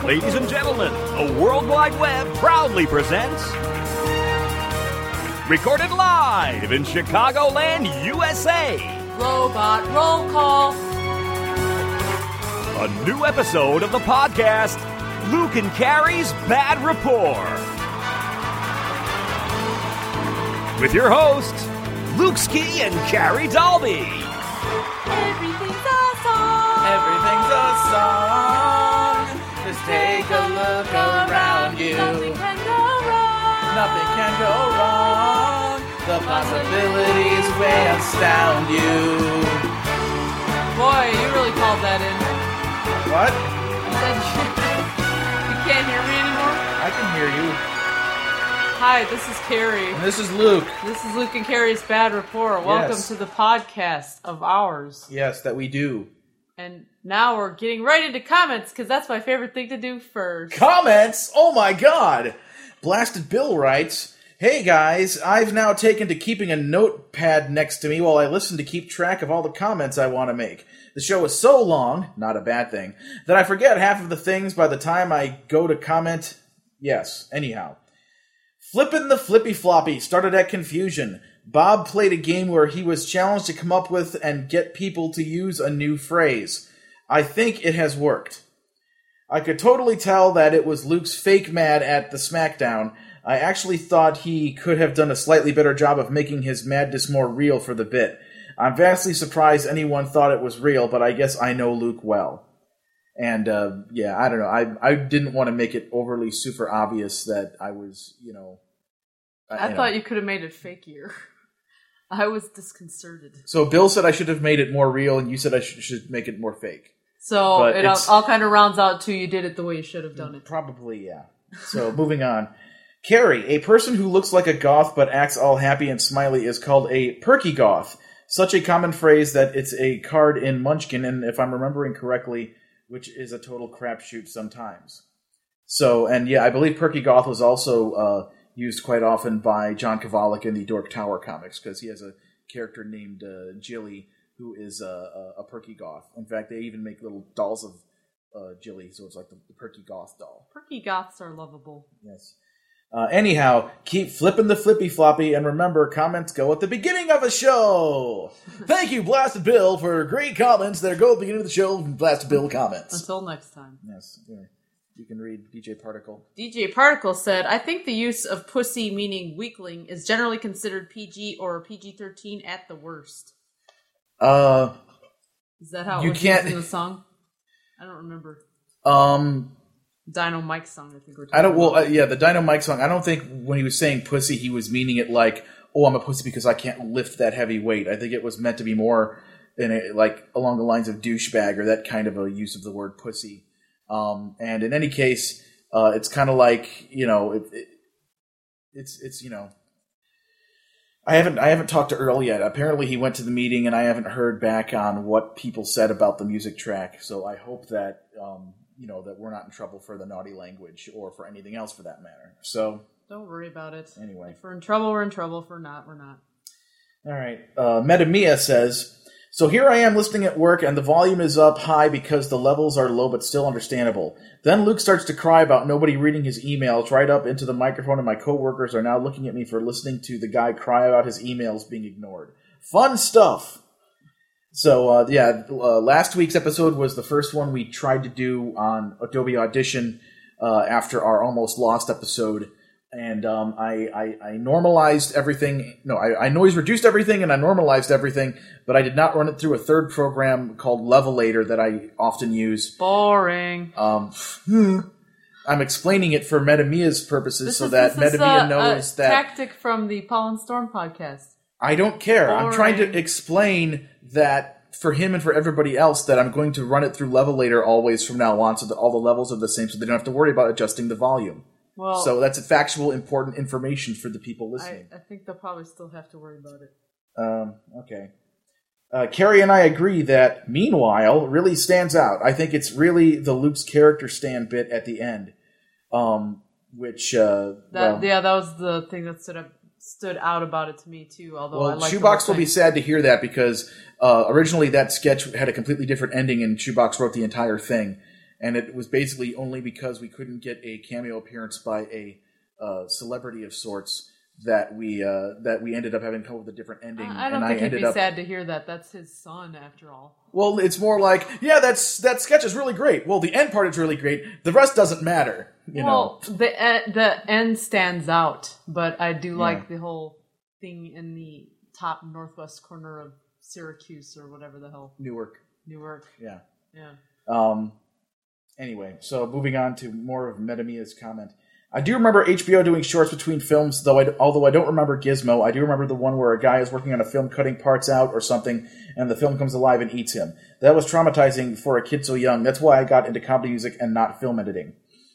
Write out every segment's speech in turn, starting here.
Ladies and gentlemen, the World Wide Web proudly presents... Recorded live in Chicagoland, USA. Robot roll call. A new episode of the podcast, Luke and Carrie's Bad Rapport. With your hosts, Luke Ski and Carrie Dalby. Everything's a song. Everything's a song. Just take a look around you. Nothing can go wrong. Nothing can go wrong. The possibilities will astound you. Boy, you really called that in. What? You can't hear me anymore? I can hear you. Hi, this is Carrie. And this is Luke. This is Luke and Carrie's Bad Rapport. Welcome Yes. to the podcast of ours. Yes, that we do. And now we're getting right into comments, because that's my favorite thing to do first. Comments? Oh my god! Blasted Bill writes, "Hey guys, I've now taken to keeping a notepad next to me while I listen to keep track of all the comments I want to make. The show is so long, not a bad thing, that I forget half of the things by the time I go to comment. Yes, anyhow. Flippin' the Flippy Floppy started at Confusion. Bob played a game where he was challenged to come up with and get people to use a new phrase. I think it has worked. I could totally tell that it was Luke's fake mad at the SmackDown. I actually thought he could have done a slightly better job of making his madness more real for the bit. I'm vastly surprised anyone thought it was real, but I guess I know Luke well." And, yeah, I don't know. I didn't want to make it overly super obvious that I was, I thought you could have made it fakier. I was disconcerted. So Bill said I should have made it more real, and you said I should make it more fake. So it all kind of rounds out to you did it the way you should have done it. Probably, yeah. So moving on. Carrie, a person who looks like a goth but acts all happy and smiley is called a perky goth. Such a common phrase that it's a card in Munchkin, and if I'm remembering correctly, which is a total crapshoot sometimes. So, and yeah, I believe perky goth was also used quite often by John Kovalic in the Dork Tower comics, because he has a character named Jilly, who is a perky goth. In fact, they even make little dolls of Jilly, so it's like the perky goth doll. Perky goths are lovable. Yes. Anyhow, keep flipping the flippy floppy, and remember, comments go at the beginning of a show. Thank you, Blasted Bill, for great comments. There go at the beginning of the show, Blasted Bill comments. Until next time. Yes, yeah. You can read DJ Particle. DJ Particle said, "I think the use of pussy meaning weakling is generally considered PG or PG-13 at the worst." Is that how it was used in the song? I don't remember. Dino Mike song, I think we're talking about. Yeah, the Dino Mike song. I don't think when he was saying pussy, he was meaning it like, oh, I'm a pussy because I can't lift that heavy weight. I think it was meant to be more along the lines of douchebag or that kind of a use of the word pussy. And in any case, it's kind of like, it's I haven't talked to Earl yet. Apparently he went to the meeting and I haven't heard back on what people said about the music track. So I hope that, that we're not in trouble for the naughty language or for anything else for that matter. So don't worry about it. Anyway. If we're in trouble, we're in trouble. If we're not, we're not. All right. Metamia says, "So here I am listening at work, and the volume is up high because the levels are low but still understandable. Then Luke starts to cry about nobody reading his emails right up into the microphone, and my coworkers are now looking at me for listening to the guy cry about his emails being ignored. Fun stuff!" So, last week's episode was the first one we tried to do on Adobe Audition after our Almost Lost episode. And I normalized everything. No, I noise reduced everything and I normalized everything, but I did not run it through a third program called Levelator that I often use. Boring. I'm explaining it for Metamia's purposes so that Metamia knows that... tactic from the Paul and Storm podcast. I don't care. Boring. I'm trying to explain that for him and for everybody else that I'm going to run it through Levelator always from now on so that all the levels are the same so they don't have to worry about adjusting the volume. Well, so that's a factual, important information for the people listening. I think they'll probably still have to worry about it. Okay. Carrie and I agree that Meanwhile really stands out. I think it's really the Luke's character stand bit at the end, which... that was the thing that stood out about it to me, too. Although I like Shoebox will be sad to hear that because originally that sketch had a completely different ending and Shoebox wrote the entire thing. and it was basically only because we couldn't get a cameo appearance by a celebrity of sorts that we ended up having to come up with a different ending. I don't think he'd be sad to hear that. That's his son, after all. Well, it's more like, yeah, that sketch is really great. Well, the end part is really great. The rest doesn't matter. You know. The end stands out, but I do like the whole thing in the top northwest corner of Syracuse or whatever the hell. Newark. Yeah. Anyway, so moving on to more of Metamia's comment. I do remember HBO doing shorts between films, although I don't remember Gizmo. I do remember the one where a guy is working on a film cutting parts out or something, and the film comes alive and eats him. That was traumatizing for a kid so young. That's why I got into comedy music and not film editing.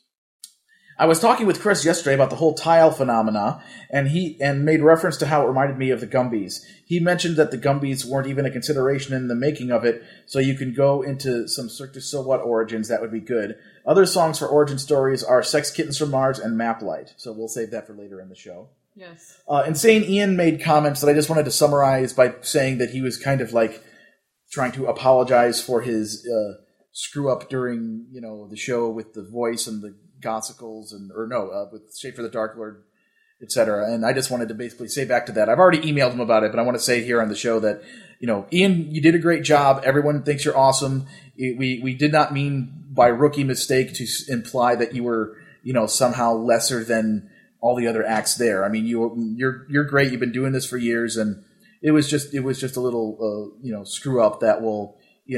I was talking with Chris yesterday about the whole tile phenomena, and made reference to how it reminded me of the Gumbies. He mentioned that the Gumbies weren't even a consideration in the making of it, so you can go into some Cirque du Soleil origins. That would be good. Other songs for origin stories are Sex Kittens from Mars and Map Light, so we'll save that for later in the show. Yes. Insane Ian made comments that I just wanted to summarize by saying that he was kind of like trying to apologize for his screw-up during the show with the voice and the gossicles with Schaefer the Dark Lord, etc. And I just wanted to basically say back to that. I've already emailed him about it, but I want to say here on the show that, Ian, you did a great job. Everyone thinks you're awesome. We did not mean by rookie mistake to imply that you were, somehow lesser than all the other acts there. I mean, you're great. You've been doing this for years, and it was just a little, screw up that will,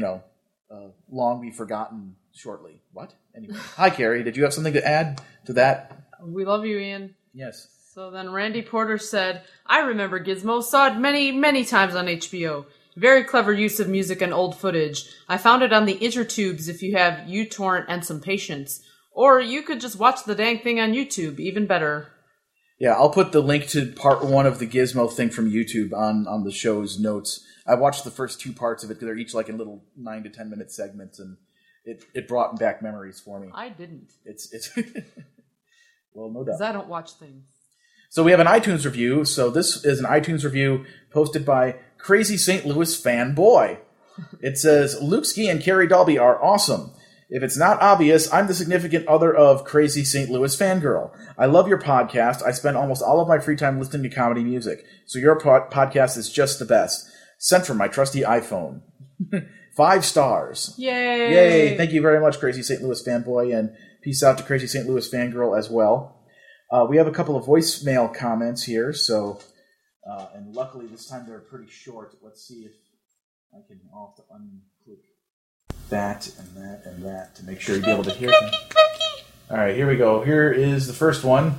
long be forgotten shortly. What? Anyway. Hi, Carrie. Did you have something to add to that? We love you, Ian. Yes. So then Randy Porter said, I remember Gizmo, saw it many, many times on HBO. Very clever use of music and old footage. I found it on the intertubes if you have uTorrent and some patience. Or you could just watch the dang thing on YouTube, even better. Yeah, I'll put the link to part 1 of the Gizmo thing from YouTube on the show's notes. I watched the first 2 parts of it because they're each like in little 9 to 10 minute segments, and it brought back memories for me. I didn't. It's well, no doubt. Because I don't watch things. So we have an iTunes review. So this is an iTunes review posted by Crazy St. Louis Fanboy. It says, Luke Ski and Carrie Dalby are awesome. If it's not obvious, I'm the significant other of Crazy St. Louis Fangirl. I love your podcast. I spend almost all of my free time listening to comedy music. So your podcast is just the best. Sent from my trusty iPhone. 5 stars. Yay! Yay! Thank you very much, Crazy St. Louis Fanboy, and peace out to Crazy St. Louis Fangirl as well. We have a couple of voicemail comments here, so and luckily this time they're pretty short. Let's see if I can. I'll have to unclick that and that to make sure you'll be able to hear them. All right, here we go. Here is the first one.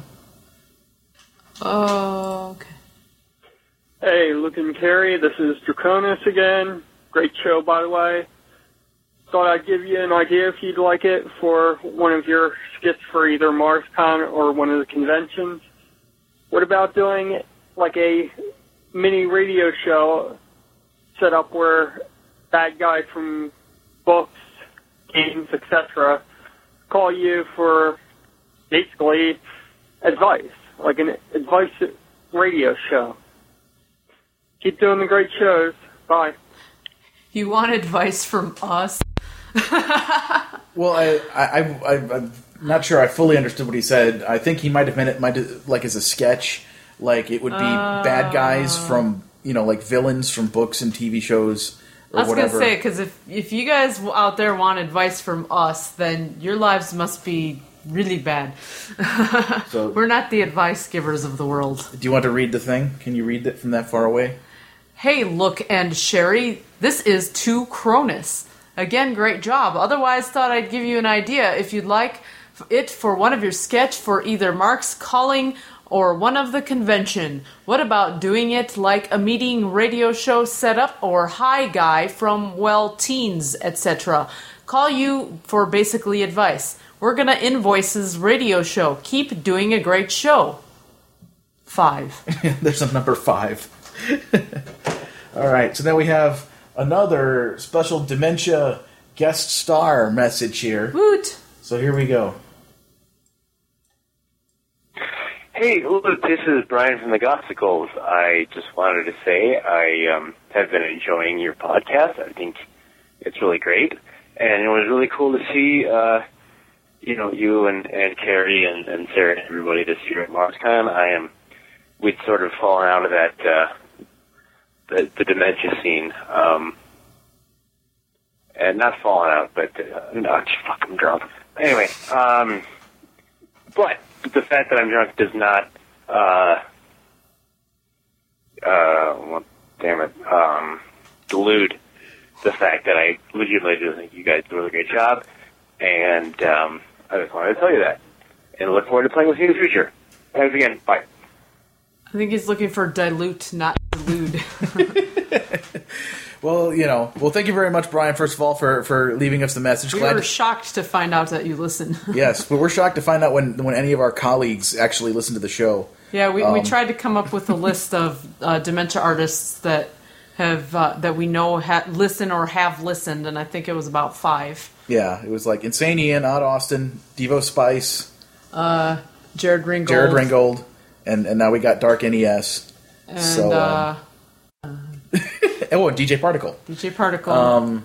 Oh, okay. Hey, Luke and Carrie, this is Draconis again. Great show, by the way. Thought I'd give you an idea if you'd like it for one of your skits for either MarsCon or one of the conventions. What about doing like a mini radio show set up where bad guys from books, games, etc. call you for basically advice, like an advice radio show. Keep doing the great shows. Bye. You want advice from us? Well, I'm not sure I fully understood what he said. I think he might have meant it like as a sketch. Like it would be bad guys from, like villains from books and TV shows or whatever. I was going to say, because if you guys out there want advice from us, then your lives must be really bad. So, we're not the advice givers of the world. Do you want to read the thing? Can you read it from that far away? Hey, Look and Sherry, this is 2 Cronus. Again, great job. Otherwise, thought I'd give you an idea if you'd like it for one of your sketch for either Mark's Calling or one of the convention. What about doing it like a meeting radio show setup or Hi Guy from, teens, etc. Call you for basically advice. We're gonna invoices radio show. Keep doing a great show. 5. There's a number 5. All right, so now we have another special Dementia guest star message here. Woot! So here we go. Hey, Luke, this is Brian from the Gossicles. I just wanted to say I have been enjoying your podcast. I think it's really great. And it was really cool to see, you and Carrie and Sarah and everybody this year at MarsCon. We'd sort of fallen out of that, the dementia scene. And not fallen out, but, just fucking drunk. Anyway, but the fact that I'm drunk does not, delude the fact that I legitimately do think you guys do a really great job, and I just wanted to tell you that. And I look forward to playing with you in the future. Thanks again. Bye. I think he's looking for dilute, not delude. Well, thank you very much, Brian, first of all, for leaving us the message. We were shocked to find out that you listen. Yes, but we're shocked to find out when any of our colleagues actually listen to the show. Yeah, we tried to come up with a list of dementia artists that have that we know listen or have listened, and I think it was about 5. Yeah, it was like Insane Ian, Odd Austin, Devo Spice, Jared Ringgold, and now we got Dark NES. And, so, and DJ Particle. DJ Particle.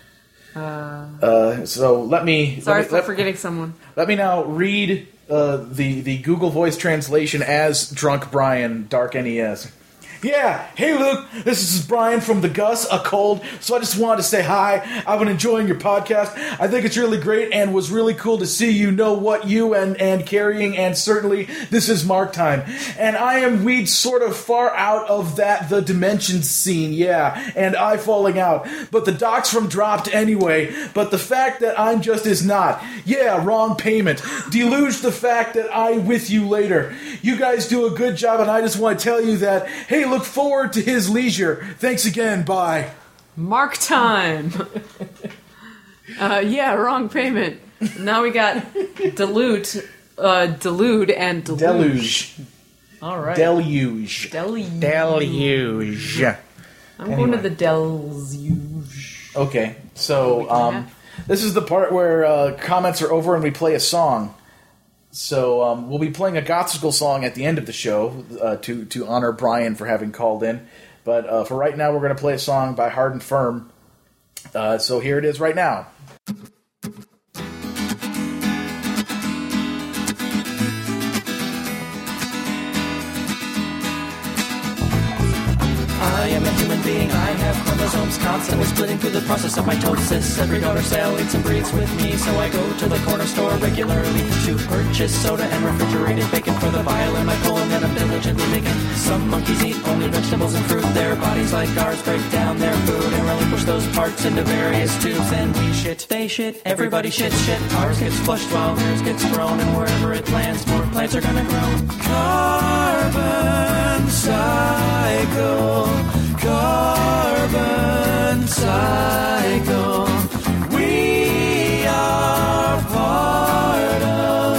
So let me... Sorry for forgetting someone. Let me now read the Google Voice translation as Drunk Brian, Dark NES. Yeah, hey Luke, this is Brian from The Gus, A Cold, so I just wanted to say hi. I've been enjoying your podcast. I think it's really great and was really cool to see you know what you and carrying, and certainly this is Mark time. And we'd sort of far out of the Dimensions scene, yeah, and I falling out. But the docs from Dropped anyway, but the fact that I'm just is not. Yeah, wrong payment. Deluge the fact that I with you later. You guys do a good job, and I just want to tell you that, hey, look forward to his leisure. Thanks again. Bye. Mark time. Yeah, wrong payment. Now we got delude and deluge. All right. Deluge. I'm going to the deluge. Okay, so this is the part where comments are over and we play a song. So we'll be playing a gospel song at the end of the show to honor Brian for having called in. But for right now, we're going to play a song by Hard and Firm. So here it is right now. I am a human being, I have chromosomes constantly splitting through the process of mitosis. Every daughter cell eats and breathes with me, so I go to the corner store regularly to purchase soda and refrigerated bacon for the bile in my colon that I'm diligently making. Some monkeys eat only vegetables and fruit. Their bodies, like ours, break down their food and relinquish those parts into various tubes. And we shit, they shit, everybody shits shit. Ours gets flushed while theirs gets thrown, and wherever it lands, more plants are gonna grow. Carbon cycle. Carbon cycle. We are part of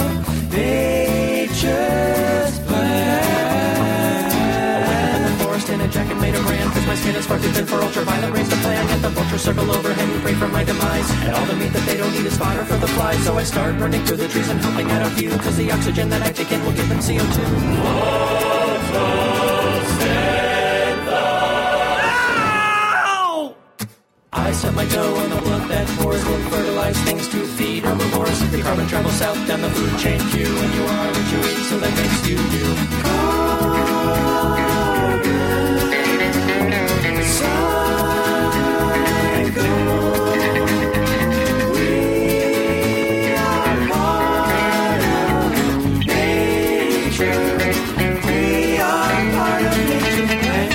nature's plan. I wake up in the forest in a jacket made of bran, cause my skin is far too thin for ultraviolet rays to play. I get the vultures circle overhead and pray for my demise, and all the meat that they don't eat is fodder for the flies. So I start running through the trees and hoping at a few, cause the oxygen that I take in will give them CO2. I stub my toe on the blood that pours, will fertilize things to feed herbivores. The carbon travels south down the food chain queue, and you are what you eat, so that makes you you. Carbon cycle. We are part of nature. We are part of nature's plan.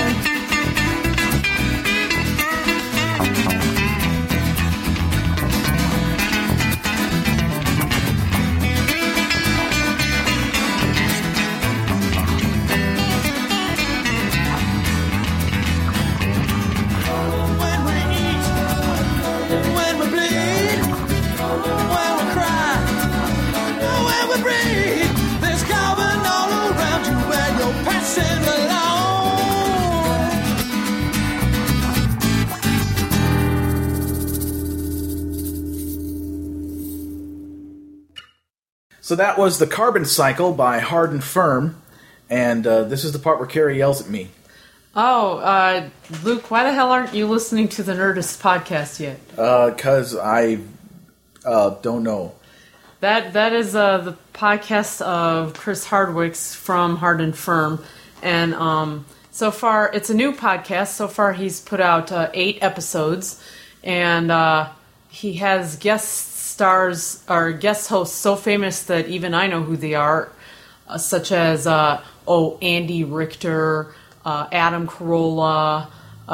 So that was The Carbon Cycle by Hard and Firm, and this is the part where Carrie yells at me. Oh, Luke, why the hell aren't you listening to the Nerdist podcast yet? Because I Don't know. That is the podcast of Chris Hardwick's from Hard and Firm, and so far it's a new podcast. So far he's put out 8 episodes, and he has guest stars or guest hosts so famous that even I know who they are, such as Andy Richter, Adam Carolla,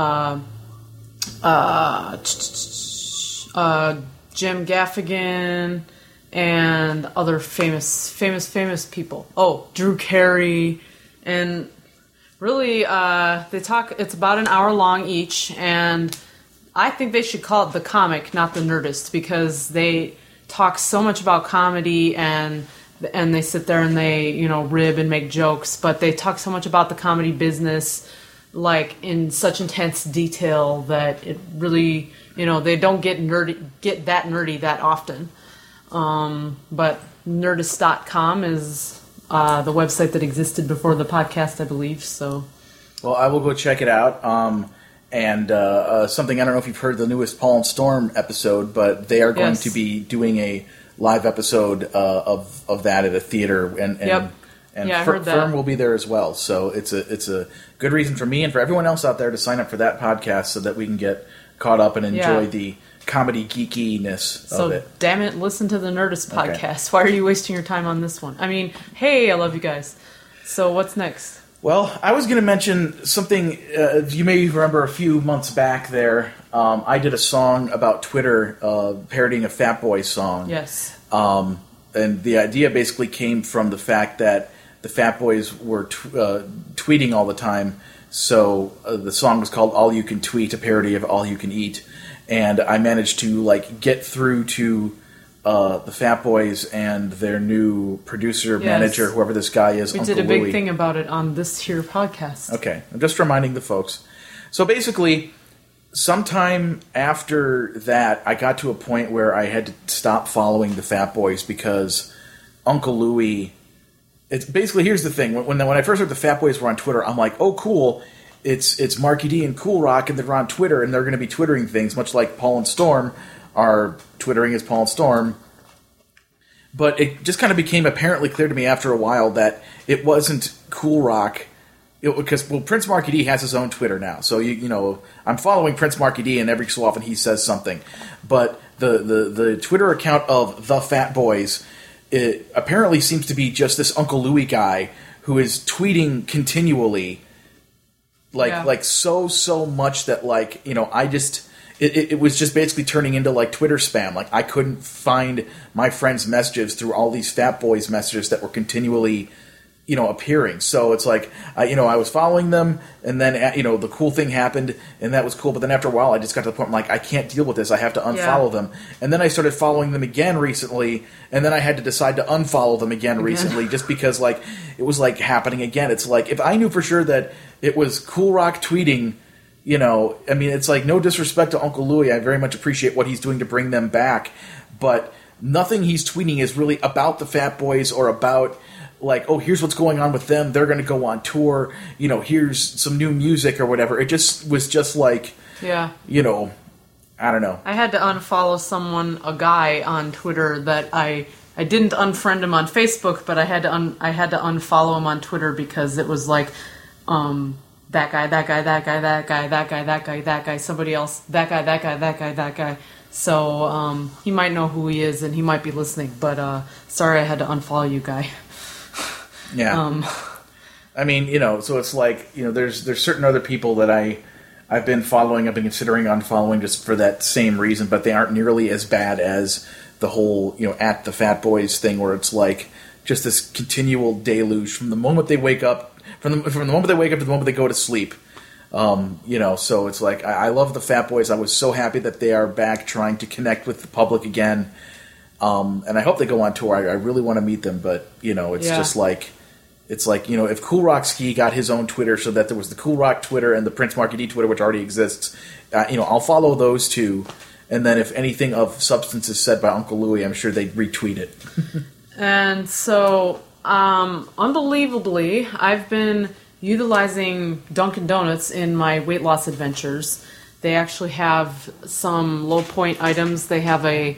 Jim Gaffigan, and other famous people. Oh, Drew Carey, and really, they talk. It's about an hour long each, and I think they should call it The Comic, not The Nerdist, because they talk so much about comedy and they sit there and they rib and make jokes, but they talk so much about the comedy business, like in such intense detail that it really they don't get that nerdy that often. But Nerdist.com is the website that existed before the podcast, I believe. So, well, I will go check it out. And something, I don't know if you've heard the newest Paul and Storm episode, but they are going to be doing a live episode of that at a theater, and I heard that. Firm will be there as well. So it's a good reason for me and for everyone else out there to sign up for that podcast so that we can get caught up and enjoy the comedy geekiness of it. So, damn it, listen to the Nerdist podcast. Why are you wasting your time on this one? I mean, hey, I love you guys. So what's next? Well, I was going to mention something. You may remember a few months back there, I did a song about Twitter parodying a Fat Boys song. Yes. And the idea basically came from the fact that the Fat Boys were tweeting all the time. So the song was called All You Can Tweet, a parody of All You Can Eat. And I managed to get through to the Fat Boys and their new producer, manager, whoever this guy is, We Uncle did a big Louie. thing about it on this here podcast. Okay, I'm just reminding the folks. So basically, sometime after that, I got to a point where I had to stop following the Fat Boys because Uncle Louie... It's basically, here's the thing. When I first heard the Fat Boys were on Twitter, I'm like, oh, cool. It's Marky D and Cool Rock, and they're on Twitter, and they're going to be twittering things, much like Paul and Storm are twittering as Paul and Storm. But it just kind of became apparently clear to me after a while that it wasn't Cool Rock, because Prince Marky D has his own Twitter now. So I'm following Prince Marky D, and every so often he says something. But the Twitter account of the Fat Boys, it apparently seems to be just this Uncle Louie guy who is tweeting continually, so much that I just. It was just basically turning into Twitter spam. I couldn't find my friends' messages through all these Fat Boys messages that were continually, appearing. So it's I was following them, and then the cool thing happened, and that was cool. But then after a while, I just got to the point where I can't deal with this. I have to unfollow them. And then I started following them again recently, and then I had to decide to unfollow them again recently, just because it was happening again. It's if I knew for sure that it was Cool Rock tweeting. It's no disrespect to Uncle Louie. I very much appreciate what he's doing to bring them back, but nothing he's tweeting is really about the Fat Boys or about here's what's going on with them. They're going to go on tour. Here's some new music or whatever. It just was just I don't know. I had to unfollow a guy on Twitter that I didn't unfriend him on Facebook, but I had to unfollow him on Twitter because it was that guy, that guy, that guy, that guy, that guy, that guy, that guy, somebody else, that guy, that guy, that guy, that guy. So he might know who he is and he might be listening, but sorry I had to unfollow you, guy. Yeah. So it's there's certain other people that I've been following, I've been considering unfollowing just for that same reason, but they aren't nearly as bad as the whole, at the Fat Boys thing where it's just this continual deluge from the moment they wake up. From the moment they wake up to the moment they go to sleep, so it's I love the Fat Boys. I was so happy that they are back trying to connect with the public again, and I hope they go on tour. I really want to meet them, but just if Cool Rock Ski got his own Twitter, so that there was the Cool Rock Twitter and the Prince Marky D Twitter, which already exists. I'll follow those two, and then if anything of substance is said by Uncle Louie, I'm sure they'd retweet it. And so. Unbelievably, I've been utilizing Dunkin' Donuts in my weight loss adventures. They actually have some low point items. They have a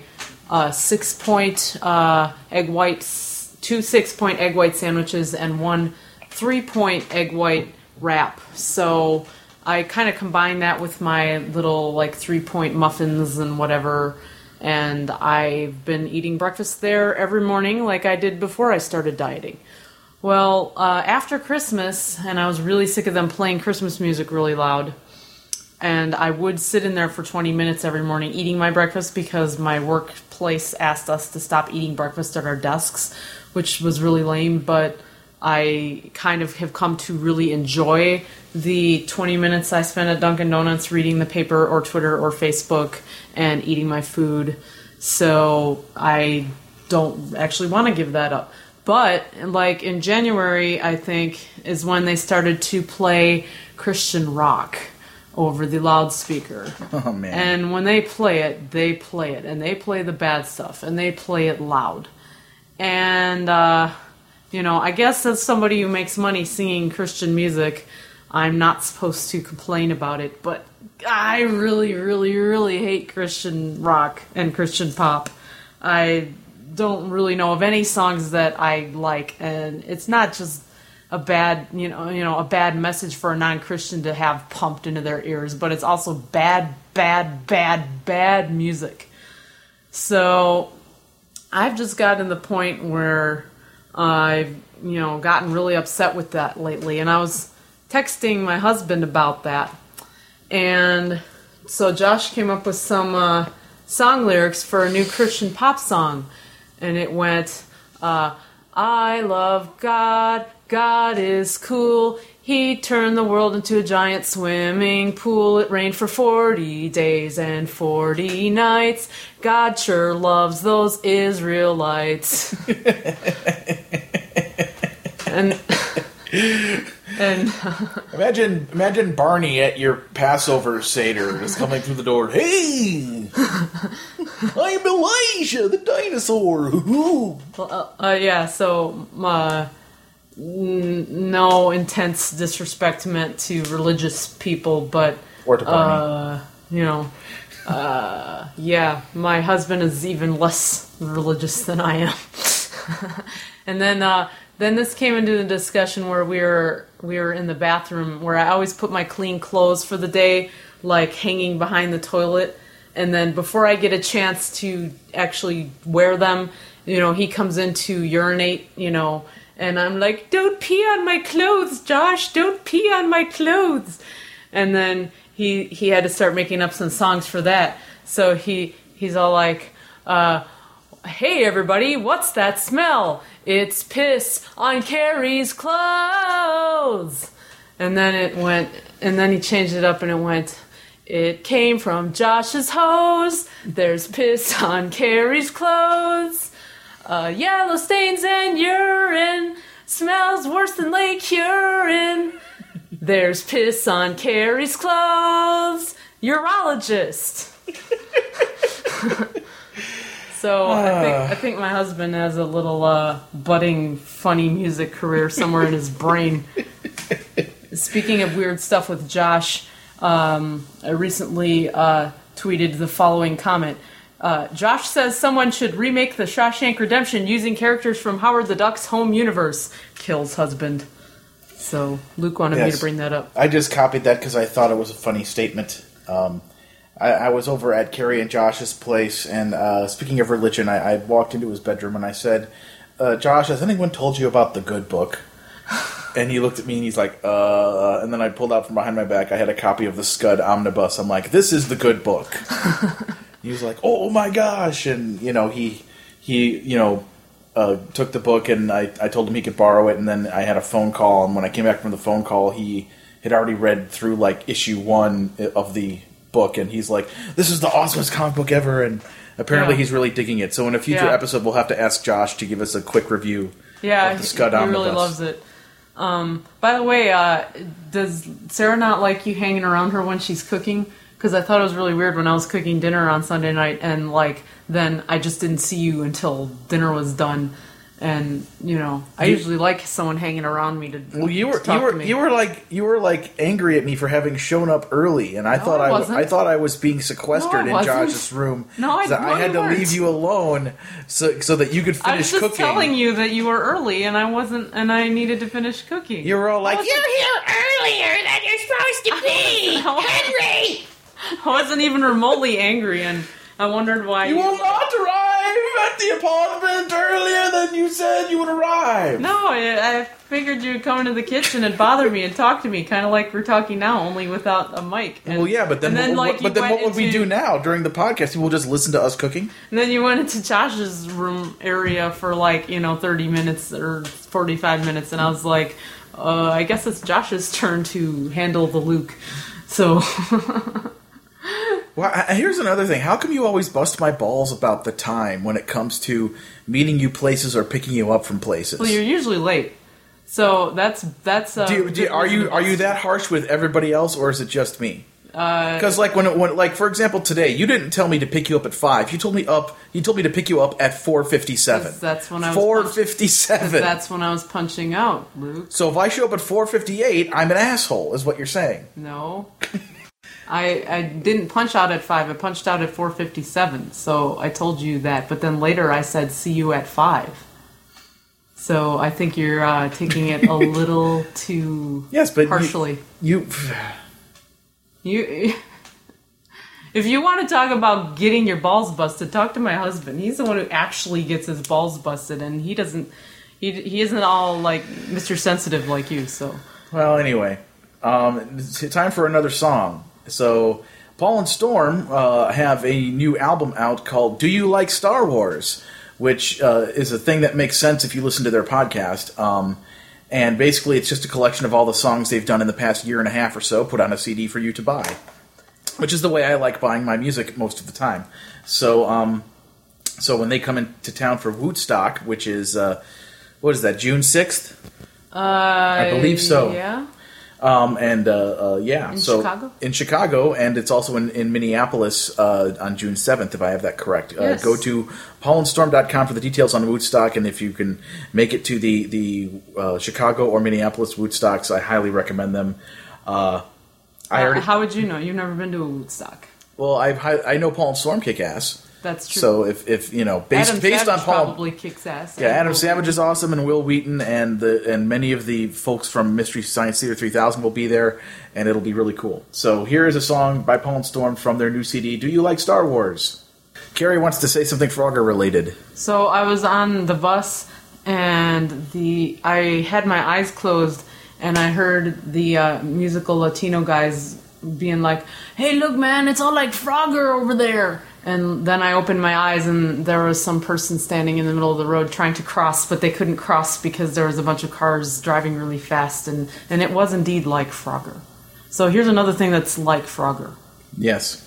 6-point egg whites, 2 6-point egg white sandwiches, and 1 3-point egg white wrap. So I kind of combined that with my little 3-point muffins and whatever. And I've been eating breakfast there every morning like I did before I started dieting. Well, after Christmas, and I was really sick of them playing Christmas music really loud, and I would sit in there for 20 minutes every morning eating my breakfast because my workplace asked us to stop eating breakfast at our desks, which was really lame, but I kind of have come to really enjoy the 20 minutes I spend at Dunkin' Donuts reading the paper or Twitter or Facebook and eating my food. So I don't actually want to give that up. But in January, I think, is when they started to play Christian rock over the loudspeaker. Oh, man. And when they play it, and they play the bad stuff, and they play it loud. And, I guess as somebody who makes money singing Christian music, I'm not supposed to complain about it, but I really, really, really hate Christian rock and Christian pop. I don't really know of any songs that I like, and it's not just a bad, a bad message for a non-Christian to have pumped into their ears, but it's also bad, bad, bad, bad music. So I've just gotten to the point where I've, gotten really upset with that lately, and I was texting my husband about that, and so Josh came up with some song lyrics for a new Christian pop song, and it went, I love God, God is cool, He turned the world into a giant swimming pool, it rained for 40 days and 40 nights, God sure loves those Israelites. and imagine Barney at your Passover Seder just coming through the door. Hey, I'm Elijah, the dinosaur. So no intense disrespect meant to religious people, but or to Barney. My husband is even less religious than I am. And then this came into the discussion where we were in the bathroom, where I always put my clean clothes for the day, hanging behind the toilet, and then before I get a chance to actually wear them, he comes in to urinate, and I'm like, don't pee on my clothes, Josh, don't pee on my clothes. And then he had to start making up some songs for that. So he's all like, hey everybody, what's that smell? It's piss on Carrie's clothes. And then he changed it up and it went, it came from Josh's hose. There's piss on Carrie's clothes. Yellow stains and urine. Smells worse than Lake Huron. There's piss on Carrie's clothes. Urologist. So I think my husband has a little budding funny music career somewhere in his brain. Speaking of weird stuff with Josh, I recently tweeted the following comment. Josh says someone should remake the Shawshank Redemption using characters from Howard the Duck's home universe. Kills husband. So Luke wanted me to bring that up. I just copied that because I thought it was a funny statement. I was over at Carrie and Josh's place, and speaking of religion, I walked into his bedroom and I said, Josh, has anyone told you about the good book? And he looked at me and he's like, and then I pulled out from behind my back, I had a copy of the Scud Omnibus. I'm like, this is the good book. He was like, oh my gosh. And, he took the book and I told him he could borrow it, and then I had a phone call, and when I came back from the phone call, he had already read through issue 1 of the book, and he's like, this is the awesomest comic book ever, and apparently he's really digging it. So in a future episode, we'll have to ask Josh to give us a quick review of the Scud Omnibus. He really loves it. By the way, does Sarah not like you hanging around her when she's cooking? Because I thought it was really weird when I was cooking dinner on Sunday night, and then I just didn't see you until dinner was done. And I usually like someone hanging around me to. Well, you talk to me. were like angry at me for having shown up early, and I thought I thought I was being sequestered in Josh's room. No, I had to weren't. leave you alone so that you could finish I was just cooking. telling you that you were early, and I wasn't, and I needed to finish cooking. You were all like, You're here earlier than you're supposed to be, Henry! I wasn't even remotely angry, and I wondered why. You will not arrive at the apartment earlier than you said you would arrive. No, I figured you would come into the kitchen and bother me and talk to me, kind of like we're talking now, only without a mic. And, well, yeah, but then what would we do now during the podcast? People will just listen to us cooking? And then you went into Josh's room area for 30 minutes or 45 minutes, and I was like, I guess it's Josh's turn to handle the Luke. So... Well, here's another thing. How come you always bust my balls about the time when it comes to meeting you places or picking you up from places? Well, you're usually late, so that's. Are you that harsh with everybody else, or is it just me? Because when for example today, you didn't tell me to pick you up at 5. You told me to pick you up at 4:57. That's when I was 4:57. That's when I was punching out, Luke. So if I show up at 4:58, I'm an asshole, is what you're saying? No. I didn't punch out at 5. I punched out at 4:57. So I told you that. But then later I said, see you at 5. So I think you're taking it a little too harshly. You if you want to talk about getting your balls busted, talk to my husband. He's the one who actually gets his balls busted, and he doesn't. He isn't all like Mr. Sensitive like you. So well, anyway, it's time for another song. So, Paul and Storm have a new album out called Do You Like Star Wars? Which is a thing that makes sense if you listen to their podcast. And basically it's just a collection of all the songs they've done in the past year and a half or so, put on a CD for you to buy. Which is the way I like buying my music most of the time. So when they come into town for Woodstock, which is, what is that, June 6th? I believe so. Yeah. Chicago? In Chicago, and it's also in Minneapolis on June 7th, if I have that correct. Yes. Go to paulandstorm.com for the details on Woodstock, and if you can make it to the Chicago or Minneapolis Woodstocks, I highly recommend them. How would you know? You've never been to a Woodstock. Well, I know Paul and Storm kick ass. That's true. So if based Savage on Paul, probably kicks ass. Yeah, Adam Savage is awesome, and Will Wheaton and many of the folks from Mystery Science Theater 3000 will be there, and it'll be really cool. So here is a song by Paul and Storm from their new CD, Do You Like Star Wars? Carrie wants to say something Frogger related. So I was on the bus, and I had my eyes closed, and I heard the musical Latino guys being like, "Hey, look, man, it's all like Frogger over there." And then I opened my eyes, and there was some person standing in the middle of the road trying to cross, but they couldn't cross because there was a bunch of cars driving really fast, and it was indeed like Frogger. So here's another thing that's like Frogger. Yes.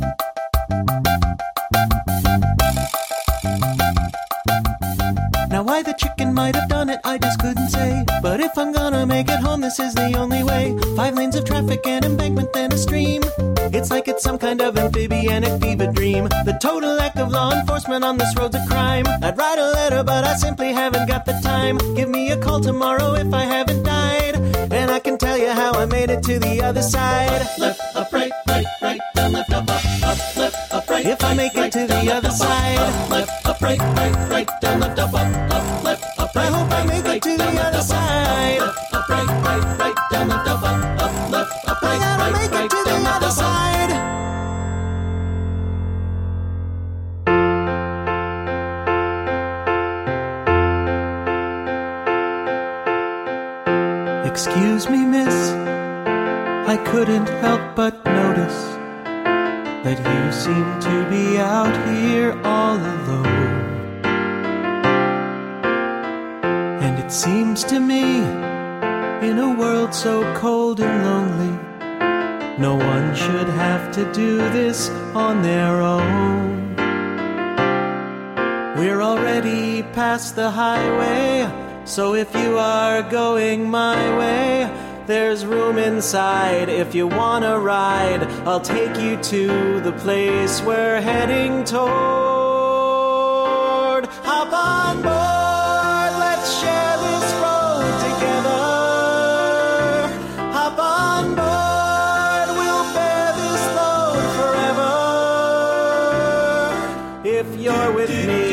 Now why the chicken might have done it, I just couldn't say. But if I'm gonna make it home, this is the only way. 5 lanes of traffic, an embankment, then a stream. It's like it's some kind of amphibianic fever dream. The total lack of law enforcement on this road's a crime. I'd write a letter, but I simply haven't got the time. Give me a call tomorrow if I haven't died, and I can tell you how I made it to the other side. Up, left, up, right, down, left, up, left, up, right. If I make it to the other side. Up, left, up, right, down, left, up, left, up, right. I hope I make it to the other side. Up, right, down, left, up, left, up, right. I gotta make it to the other side. Excuse me, miss, I couldn't help but notice that you seem to be out here all alone. And it seems to me, in a world so cold and lonely, no one should have to do this on their own. We're already past the highway, so if you are going my way, there's room inside. If you wanna ride, I'll take you to the place we're heading toward. Hop on board.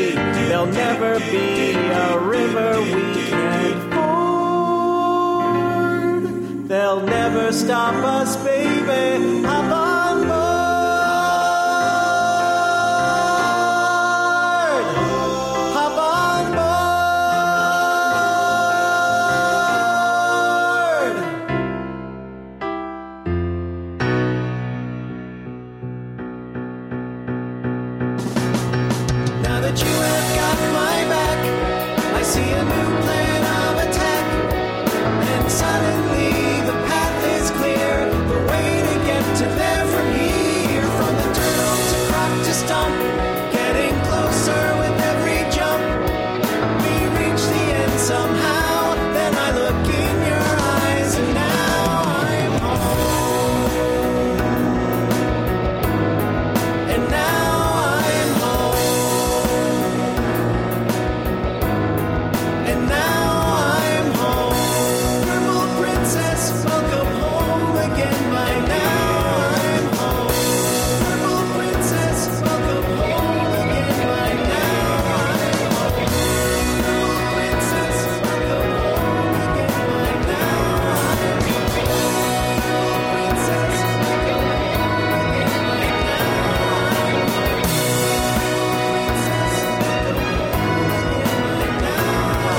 sea. There'll never be a river we can't ford. They'll never stop us, baby. Hop on board. Hop on board. Now that you have got my back, I see a new plan of attack. And suddenly the path is clear, the way to get to there from here. From the turtle to croc to stump, getting closer with every jump. We reach the end somehow, then I look in your eyes, and now I'm home. And now I'm home. And now I'm home. Purple princess, welcome home again. By now I'm home. Purple princess, welcome home again. By now I'm home. Purple princess, welcome home again. By now I'm home. Purple princess, welcome home again. By now I'm home. Princess, welcome home again. By now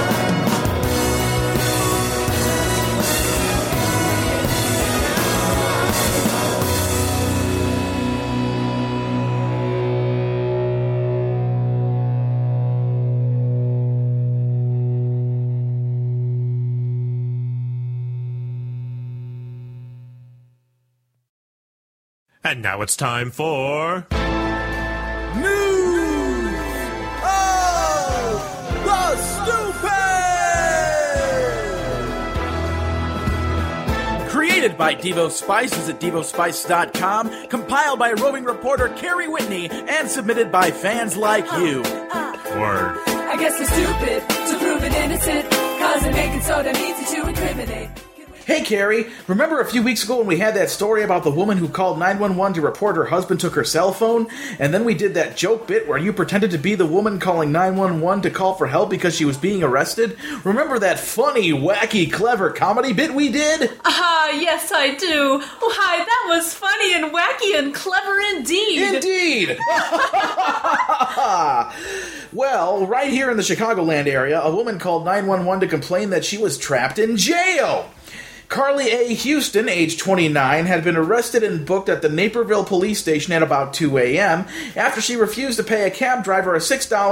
And now it's time for... News! Oh! The Stupid! Created by Devo Spice, visit devospice.com. Compiled by roving reporter Carrie Whitney and submitted by fans like you. Word. I guess we're stupid to prove it innocent, cause it making soda easy to incriminate. Hey, Carrie, remember a few weeks ago when we had that story about the woman who called 911 to report her husband took her cell phone? And then we did that joke bit where you pretended to be the woman calling 911 to call for help because she was being arrested? Remember that funny, wacky, clever comedy bit we did? Yes, I do. Why, that was funny and wacky and clever indeed. Indeed! Well, right here in the Chicagoland area, a woman called 911 to complain that she was trapped in jail. Carly A. Houston, age 29, had been arrested and booked at the Naperville police station at about 2 a.m. after she refused to pay a cab driver a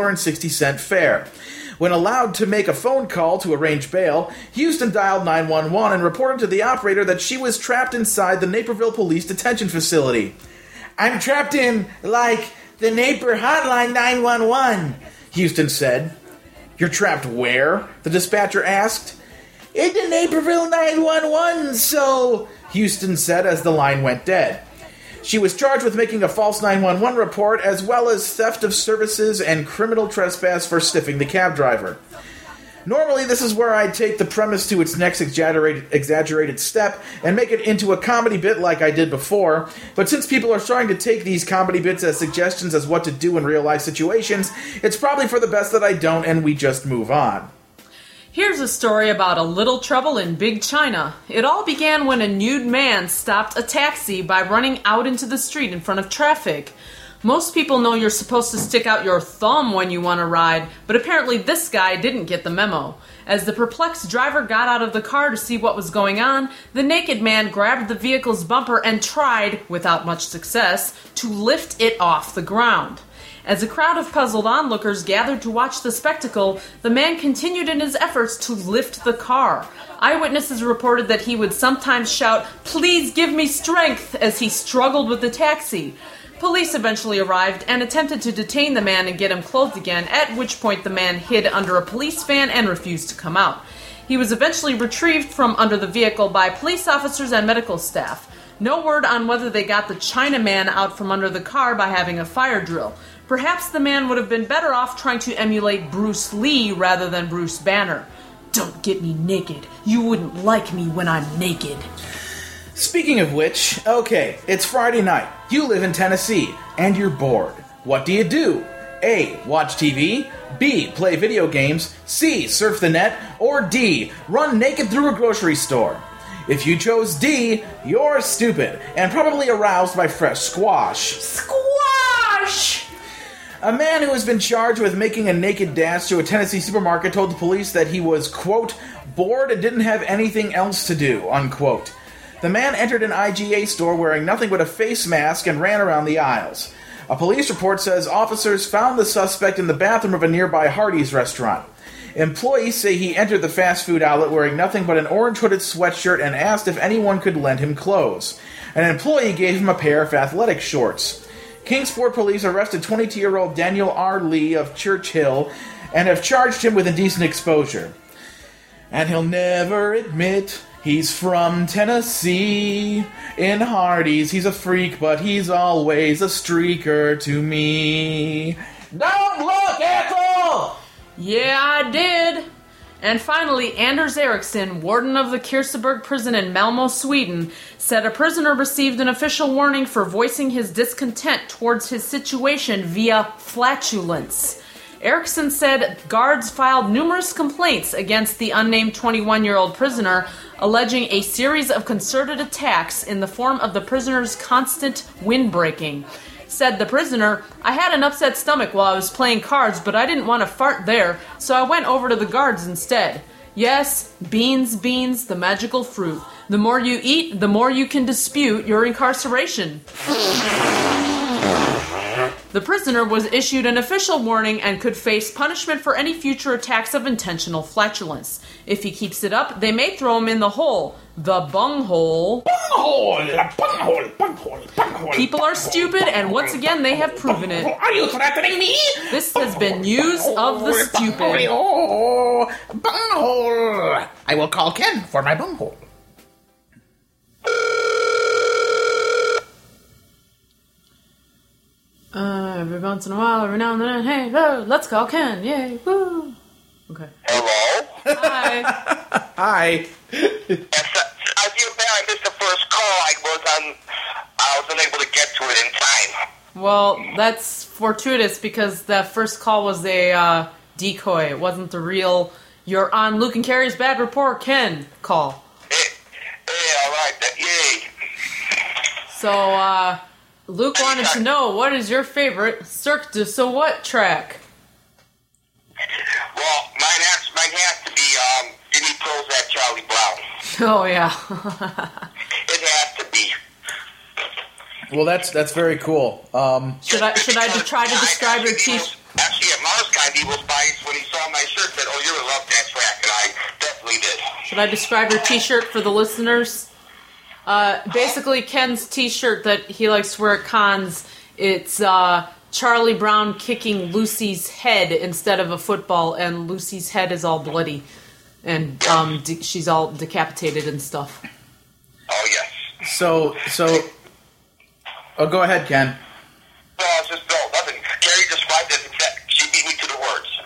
$6.60 fare. When allowed to make a phone call to arrange bail, Houston dialed 911 and reported to the operator that she was trapped inside the Naperville police detention facility. "I'm trapped in, the Naper hotline 911, Houston said. "You're trapped where?" the dispatcher asked. "In the Naperville 911, so," Houston said as the line went dead. She was charged with making a false 911 report as well as theft of services and criminal trespass for stiffing the cab driver. Normally, this is where I'd take the premise to its next exaggerated step and make it into a comedy bit like I did before, but since people are starting to take these comedy bits as suggestions as what to do in real-life situations, it's probably for the best that I don't and we just move on. Here's a story about a little trouble in Big China. It all began when a nude man stopped a taxi by running out into the street in front of traffic. Most people know you're supposed to stick out your thumb when you want to ride, but apparently this guy didn't get the memo. As the perplexed driver got out of the car to see what was going on, the naked man grabbed the vehicle's bumper and tried, without much success, to lift it off the ground. As a crowd of puzzled onlookers gathered to watch the spectacle, the man continued in his efforts to lift the car. Eyewitnesses reported that he would sometimes shout, "Please give me strength," as he struggled with the taxi. Police eventually arrived and attempted to detain the man and get him clothed again, at which point the man hid under a police van and refused to come out. He was eventually retrieved from under the vehicle by police officers and medical staff. No word on whether they got the Chinaman out from under the car by having a fire drill. Perhaps the man would have been better off trying to emulate Bruce Lee rather than Bruce Banner. "Don't get me naked. You wouldn't like me when I'm naked." Speaking of which, okay, it's Friday night. You live in Tennessee, and you're bored. What do? A. Watch TV, B. Play video games, C. Surf the net, or D. Run naked through a grocery store? If you chose D, you're stupid and probably aroused by fresh squash. Squash! A man who has been charged with making a naked dash to a Tennessee supermarket told the police that he was, quote, bored and didn't have anything else to do, unquote. The man entered an IGA store wearing nothing but a face mask and ran around the aisles. A police report says officers found the suspect in the bathroom of a nearby Hardee's restaurant. Employees say he entered the fast food outlet wearing nothing but an orange hooded sweatshirt and asked if anyone could lend him clothes. An employee gave him a pair of athletic shorts. Kingsport police arrested 22-year-old Daniel R. Lee of Churchill and have charged him with indecent exposure. And he'll never admit he's from Tennessee. In Hardee's, he's a freak, but he's always a streaker to me. Don't look, Ethel! Yeah, I did. And finally, Anders Eriksson, warden of the Kirseberg prison in Malmö, Sweden, said a prisoner received an official warning for voicing his discontent towards his situation via flatulence. Eriksson said guards filed numerous complaints against the unnamed 21-year-old prisoner, alleging a series of concerted attacks in the form of the prisoner's constant windbreaking. Said the prisoner, I had an upset stomach while I was playing cards, but I didn't want to fart there, so I went over to the guards instead. Yes, beans, the magical fruit. The more you eat, the more you can dispute your incarceration. The prisoner was issued an official warning and could face punishment for any future attacks of intentional flatulence. If he keeps it up, they may throw him in the hole. The bunghole. Bunghole. People are stupid, and once again, they have proven it. Are you threatening me? This has been News of the Stupid. Bunghole. I will call Ken for my bunghole. Every once in a while, every now and then, hey, let's call Ken, yay, woo. Okay. Hello? Hi. Hi. Yes, I feel bad I missed the first call. I was unable to get to it in time. Well, that's fortuitous because that first call was a decoy. It wasn't the real, you're on Luke and Carrie's Bad Report Ken call. Hey, all right, yay. So, Luke wanted to know, what is your favorite Cirque du Soleil track? Well, mine has to be Jimmy Prozac, Charlie Brown. Oh, yeah. It has to be. Well, that's very cool. Should I try to describe your t-shirt? Actually, at Mars Guy, he was biased when he saw my shirt, said, oh, you're going to love that track, and I definitely did. Should I describe your t-shirt for the listeners? Basically, Ken's t-shirt that he likes to wear at cons, it's Charlie Brown kicking Lucy's head instead of a football, and Lucy's head is all bloody, and she's all decapitated and stuff. Oh, yes. So, oh, go ahead, Ken. No, it's just nothing. Carrie described it. She beat me to the words.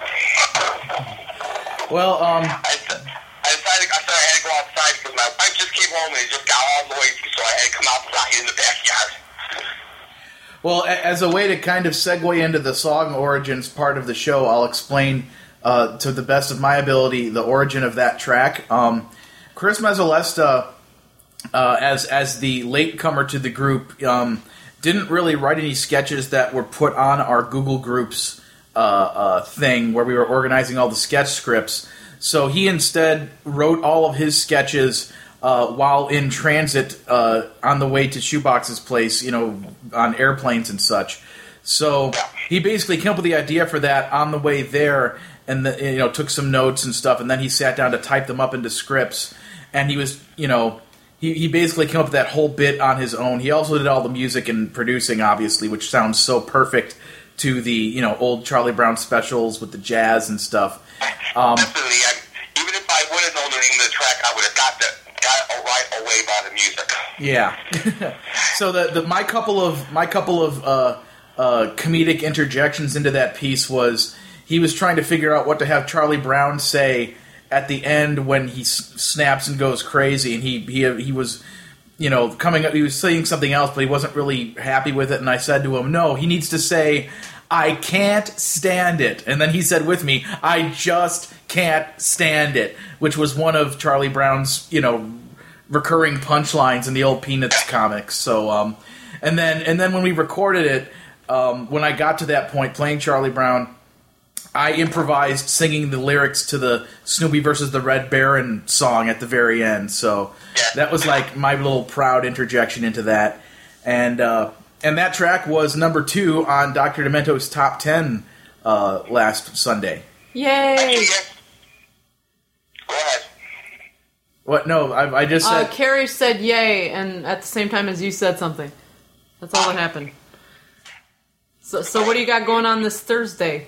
Well, I said I had to go outside because my wife just came home and it just got all noisy, so I had to come outside in the backyard. Well, as a way to kind of segue into the song origins part of the show, I'll explain to the best of my ability the origin of that track. Chris Mazzolesta, as the latecomer to the group, didn't really write any sketches that were put on our Google Groups thing where we were organizing all the sketch scripts. So he instead wrote all of his sketches while in transit on the way to Shoebox's place, on airplanes and such. So he basically came up with the idea for that on the way there, and took some notes and stuff, and then he sat down to type them up into scripts. And he was, he basically came up with that whole bit on his own. He also did all the music and producing, obviously, which sounds so perfect to the old Charlie Brown specials with the jazz and stuff. Definitely. Even if I would have known the name of the track, I would have got right away by the music. Yeah. So my couple of comedic interjections into that piece was he was trying to figure out what to have Charlie Brown say at the end when he snaps and goes crazy, and he was coming up. He was saying something else, but he wasn't really happy with it. And I said to him, "No, he needs to say, I can't stand it. And then he said with me, I just can't stand it, which was one of Charlie Brown's, recurring punchlines in the old Peanuts comics. So, and then when we recorded it, when I got to that point playing Charlie Brown, I improvised singing the lyrics to the Snoopy versus the Red Baron song at the very end. So that was like my little proud interjection into that. And that track was number 2 on Dr. Demento's Top 10 last Sunday. Yay! Go ahead. What? No, I just said... Carrie said yay, and at the same time as you said something. That's all that happened. So what do you got going on this Thursday?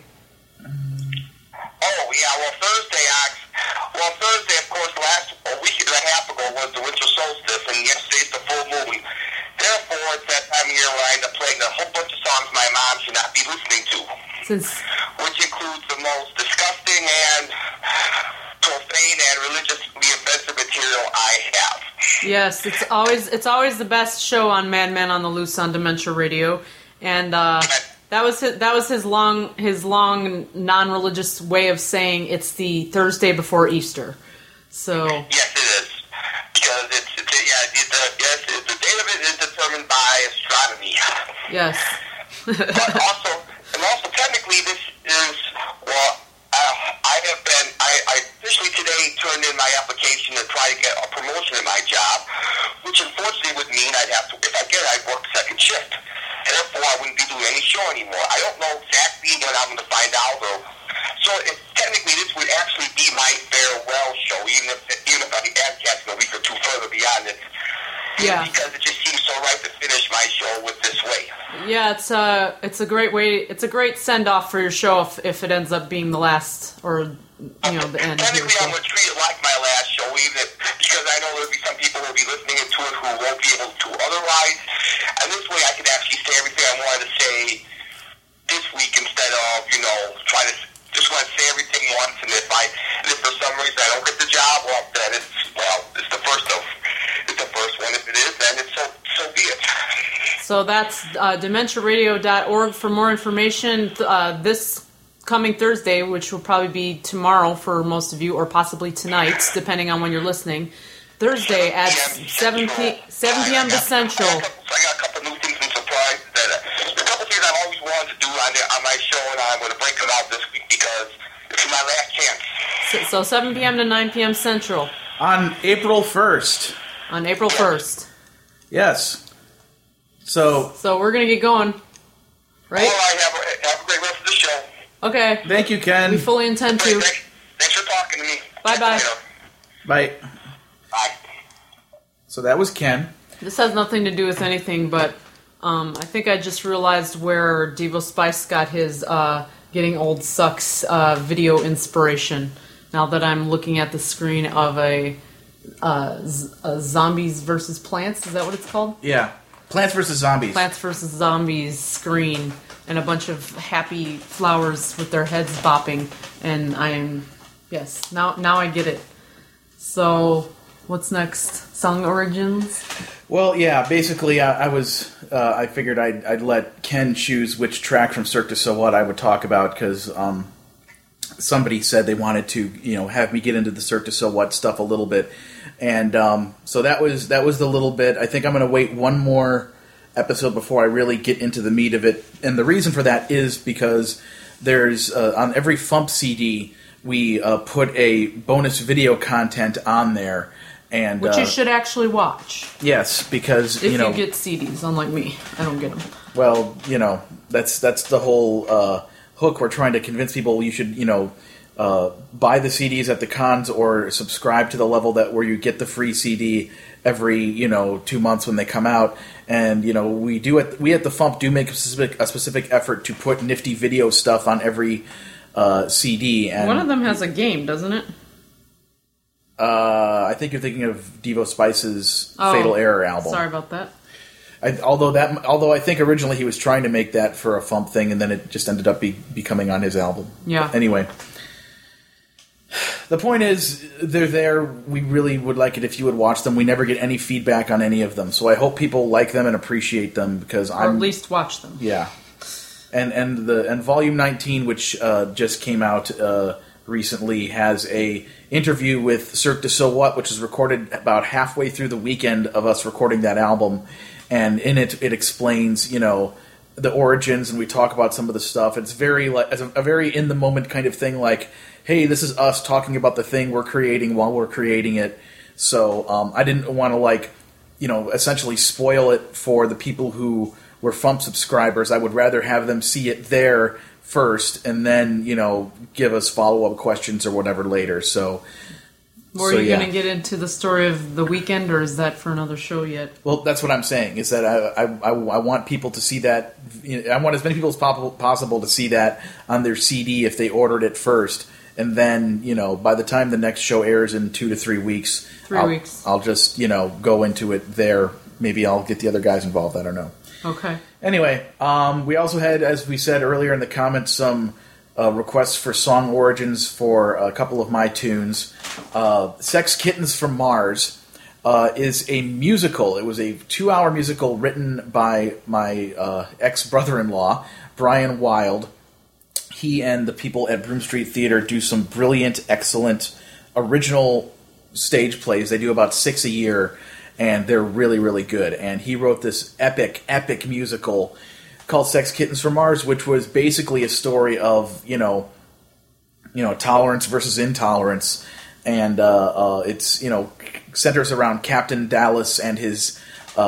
Oh, yeah, Thursday, of course, a week and a half ago was the winter solstice, and yesterday's the full moon. Therefore, it's that time of year where I end up playing a whole bunch of songs my mom should not be listening to. Which includes the most disgusting and profane and religiously offensive material I have. Yes, it's always the best show on Madman on the Loose on Dementia Radio, and that was his long non-religious way of saying it's the Thursday before Easter. So yes, it is, because the date of it is determined by astronomy. Yes. But also technically this is I officially today turned in my application to try to get a promotion in my job, which unfortunately would mean I'd work second shift. And therefore I wouldn't be doing any show anymore. I don't know exactly when I'm going to find out, though. So technically this would actually be my farewell show, even if I'd be adcasting a week or two further beyond it. Yeah. Because it just seems so right to finish my show with this way. Yeah, it's a great way. It's a great send off for your show if it ends up being the last or the end. Technically, I'm going to treat it like my last show, because I know there'll be some people who'll be listening to it who won't be able to otherwise. And this way, I can actually say everything I wanted to say this week instead of try to just want to say everything once. And if for some reason I don't get the job, then it's the first one. If it is, then so be it. So that's dementiaradio.org for more information. This coming Thursday, which will probably be tomorrow for most of you, or possibly tonight, depending on when you're listening. Thursday at 7 p.m. to Central. I got a couple new things and surprises. There's a couple things I've always wanted to do on my show, and I'm going to break them out this week because it's my last chance. So 7 p.m. to 9 p.m. Central. On April 1st. On April 1st. Yes. So we're going to get going. Right? All right, have a great rest of the show. Okay. Thank you, Ken. We fully intend to. Thanks for talking to me. Bye-bye. Bye. Bye. So that was Ken. This has nothing to do with anything, but I think I just realized where Devo Spice got his Getting Old Sucks video inspiration. Now that I'm looking at the screen of a Zombies versus Plants, is that what it's called? Yeah. Plants vs. Zombies. Plants vs. Zombies screen, and a bunch of happy flowers with their heads bopping, and now I get it. So, what's next? Song origins? Well, yeah, basically I figured I'd let Ken choose which track from Cirque du So What I would talk about, because somebody said they wanted to, have me get into the Cirque du So What stuff a little bit. And so that was the little bit. I think I'm going to wait one more episode before I really get into the meat of it. And the reason for that is because there's on every Fump CD we put a bonus video content on there, and which you should actually watch. Yes, because if you get CDs, unlike me, I don't get them. Well, that's the whole hook. We're trying to convince people you should buy the CDs at the cons or subscribe to the level where you get the free CD every 2 months when they come out. And we at the Fump do make a specific effort to put nifty video stuff on every CD. And one of them has a game, doesn't it? I think you're thinking of Devo Spice's Fatal Error album. Sorry about that. Although I think originally he was trying to make that for a Fump thing, and then it just ended up becoming on his album. Yeah. Anyway, the point is, they're there. We really would like it if you would watch them. We never get any feedback on any of them, so I hope people like them and appreciate them, because or at least watch them. Yeah. And Volume 19, which just came out recently, has a interview with Cirque du So What, which is recorded about halfway through the weekend of us recording that album. And in it explains, the origins, and we talk about some of the stuff. It's very a very in the moment kind of thing. Like, hey, this is us talking about the thing we're creating while we're creating it. So I didn't want to essentially spoil it for the people who were FUMP subscribers. I would rather have them see it there first, and then give us follow up questions or whatever later. So. Were you going to get into the story of the weekend, or is that for another show yet? Well, that's what I'm saying, is that I want people to see that. I want as many people as possible to see that on their CD if they ordered it first. And then, by the time the next show airs in 2 to 3 weeks, I'll just, go into it there. Maybe I'll get the other guys involved. I don't know. Okay. Anyway, we also had, as we said earlier in the comments, some requests for song origins for a couple of my tunes. Sex Kittens from Mars is a musical. It was a 2-hour musical written by my ex-brother-in-law, Brian Wilde. He and the people at Broome Street Theater do some brilliant, excellent, original stage plays. They do about 6 a year, and they're really, really good. And he wrote this epic, epic musical called Sex Kittens from Mars, which was basically a story of, tolerance versus intolerance. And it's, centers around Captain Dallas and his 2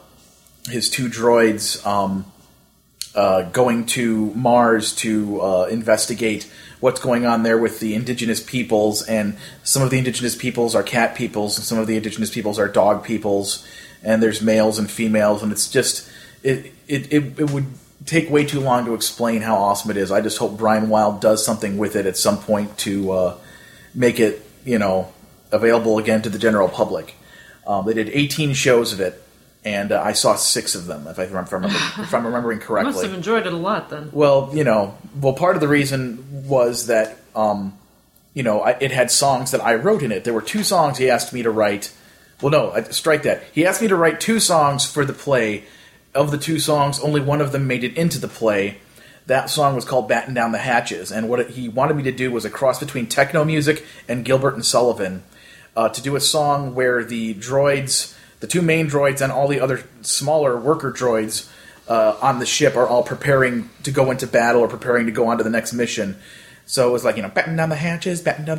droids going to Mars to investigate what's going on there with the indigenous peoples. And some of the indigenous peoples are cat peoples, and some of the indigenous peoples are dog peoples. And there's males and females, and it's just... It would take way too long to explain how awesome it is. I just hope Brian Wilde does something with it at some point to make it, available again to the general public. They did 18 shows of it, and I saw 6 of them, if I'm remembering correctly. You must have enjoyed it a lot, then. Well, part of the reason was that, it had songs that I wrote in it. There were 2 songs he asked me to write. Well, no, strike that. He asked me to write 2 songs for the play. Of the 2 songs, only one of them made it into the play. That song was called Batten Down the Hatches, and what he wanted me to do was a cross between techno music and Gilbert and Sullivan, to do a song where the droids, the 2 main droids, and all the other smaller worker droids on the ship are all preparing to go into battle or preparing to go on to the next mission. So it was like, batten down the hatches,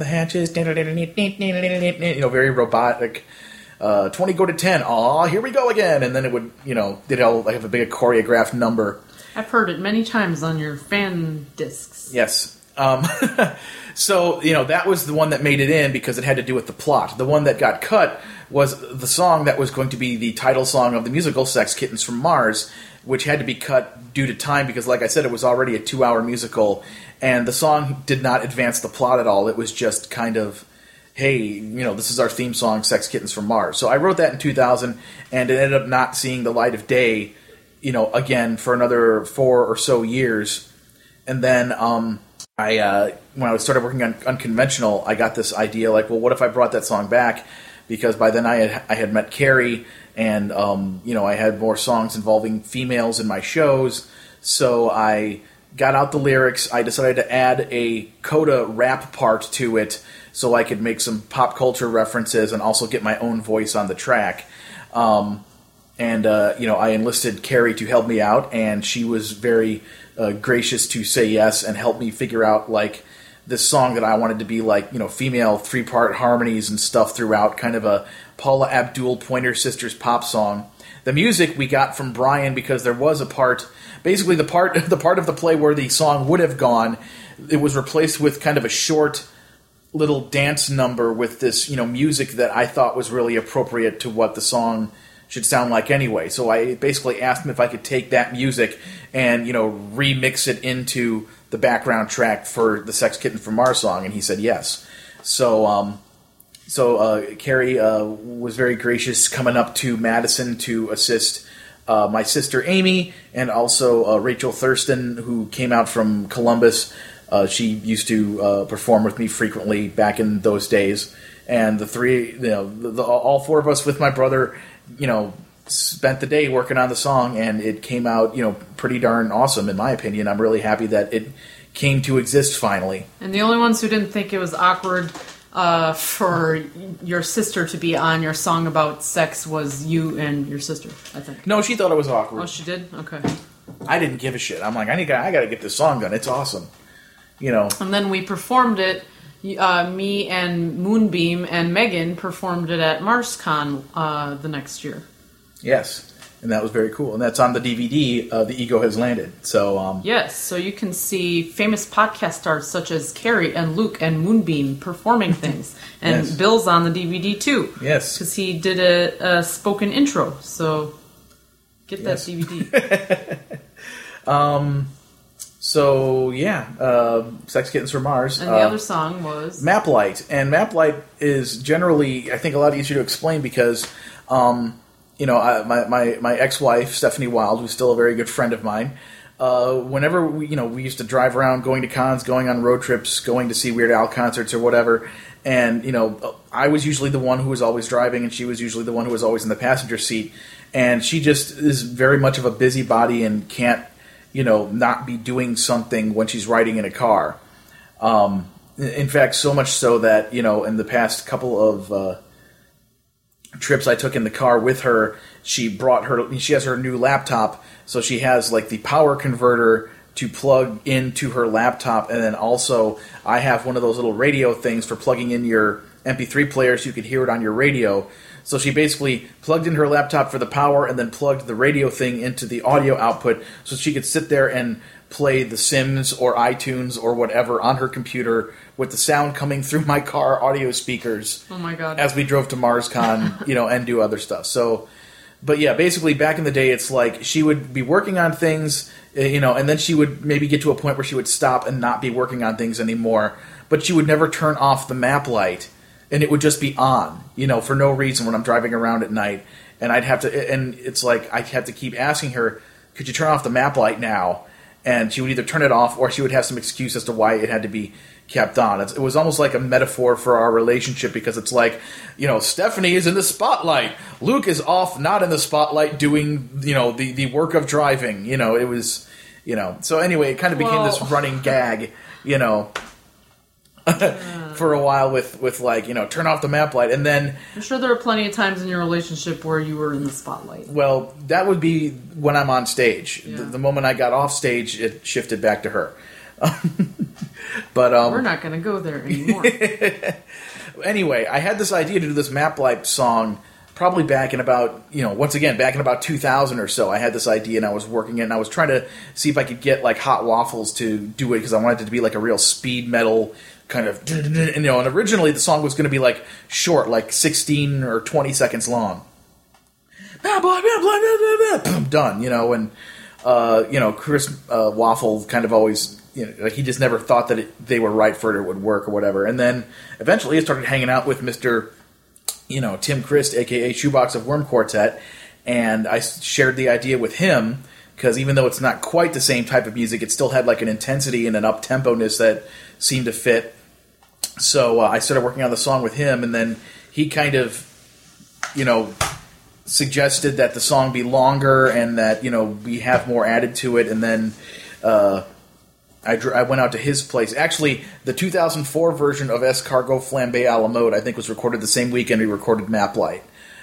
very robotic. 20 go to 10. Aw, here we go again. And then it would, they'd all have a big choreographed number. I've heard it many times on your fan discs. Yes. So, that was the one that made it in because it had to do with the plot. The one that got cut was the song that was going to be the title song of the musical, Sex Kittens from Mars, which had to be cut due to time because, like I said, it was already a 2-hour musical. And the song did not advance the plot at all. It was just kind of... hey, this is our theme song, Sex Kittens from Mars. So I wrote that in 2000, and it ended up not seeing the light of day, again for another 4 or so years. And then when I started working on Unconventional, I got this idea, like, well, what if I brought that song back? Because by then I had met Carrie, and, I had more songs involving females in my shows. So I got out the lyrics. I decided to add a coda rap part to it, so I could make some pop culture references and also get my own voice on the track. I enlisted Carrie to help me out, and she was very gracious to say yes and help me figure out, like, this song that I wanted to be, like, female 3-part harmonies and stuff throughout, kind of a Paula Abdul Pointer Sisters pop song. The music we got from Brian because there was a part, basically the part of the play where the song would have gone, it was replaced with kind of a short little dance number with this, music that I thought was really appropriate to what the song should sound like anyway. So I basically asked him if I could take that music and, remix it into the background track for the Sex Kitten from Mars song, and he said yes. So Carrie was very gracious coming up to Madison to assist my sister Amy, and also Rachel Thurston, who came out from Columbus. She used to perform with me frequently back in those days. And the 3, all 4 of us with my brother, spent the day working on the song, and it came out, pretty darn awesome in my opinion. I'm really happy that it came to exist finally. And the only ones who didn't think it was awkward for your sister to be on your song about sex was you and your sister, I think. No, she thought it was awkward. Oh, she did? Okay. I didn't give a shit. I'm like, I got to get this song done. It's awesome. And then we performed it. Me and Moonbeam and Megan performed it at MarsCon the next year. Yes, and that was very cool. And that's on the DVD, The Ego Has Landed. So yes, so you can see famous podcast stars such as Carrie and Luke and Moonbeam performing things. And Yes. Bill's on the DVD too. Yes. Because he did a spoken intro. So get that DVD. So, yeah, Sex Kittens from Mars. And the other song was... Maplight. And Maplight is generally, I think, a lot easier to explain because, my ex-wife, Stephanie Wild, who's still a very good friend of mine, whenever we used to drive around going to cons, going on road trips, going to see Weird Al concerts or whatever, and, I was usually the one who was always driving and she was usually the one who was always in the passenger seat, and she just is very much of a busybody and can't not be doing something when she's riding in a car. In fact, so much so that, in the past couple of trips I took in the car with her, she has her new laptop, so she has like the power converter to plug into her laptop, and then also I have one of those little radio things for plugging in your MP3 player so you could hear it on your radio. So she basically plugged in her laptop for the power and then plugged the radio thing into the audio output so she could sit there and play The Sims or iTunes or whatever on her computer with the sound coming through my car audio speakers. Oh my God. As we drove to MarsCon, and do other stuff. So, but yeah, basically back in the day, it's like she would be working on things, and then she would maybe get to a point where she would stop and not be working on things anymore, but she would never turn off the map light. And it would just be on, for no reason when I'm driving around at night. And I'd have to, and it's like I'd have to keep asking her, could you turn off the map light now? And she would either turn it off or she would have some excuse as to why it had to be kept on. It was almost like a metaphor for our relationship because it's like, Stephanie is in the spotlight. Luke is off, not in the spotlight doing, the work of driving. It was, So anyway, it kind of became this running gag, for a while with like, turn off the map light. And then... I'm sure there are plenty of times in your relationship where you were in the spotlight. Well, that would be when I'm on stage. Yeah. The moment I got off stage, it shifted back to her. But we're not going to go there anymore. Anyway, I had this idea to do this map light song probably back in about, back in about 2000 or so. I had this idea and I was working it and I was trying to see if I could get like Hot Waffles to do it because I wanted it to be like a real speed metal kind of, and originally the song was going to be like short, like 16 or 20 seconds long. Done, and Chris Waffle kind of always, like he just never thought that they were right for it or would work or whatever. And then eventually I started hanging out with Mr. Tim Christ, aka Shoebox of Worm Quartet, and I shared the idea with him because even though it's not quite the same type of music, it still had like an intensity and an up-tempo-ness that seemed to fit. So I started working on the song with him, and then he kind of, suggested that the song be longer and that, we have more added to it, and then I went out to his place. Actually, the 2004 version of Escargot Flambe a la mode, I think, was recorded the same weekend we recorded Map Light.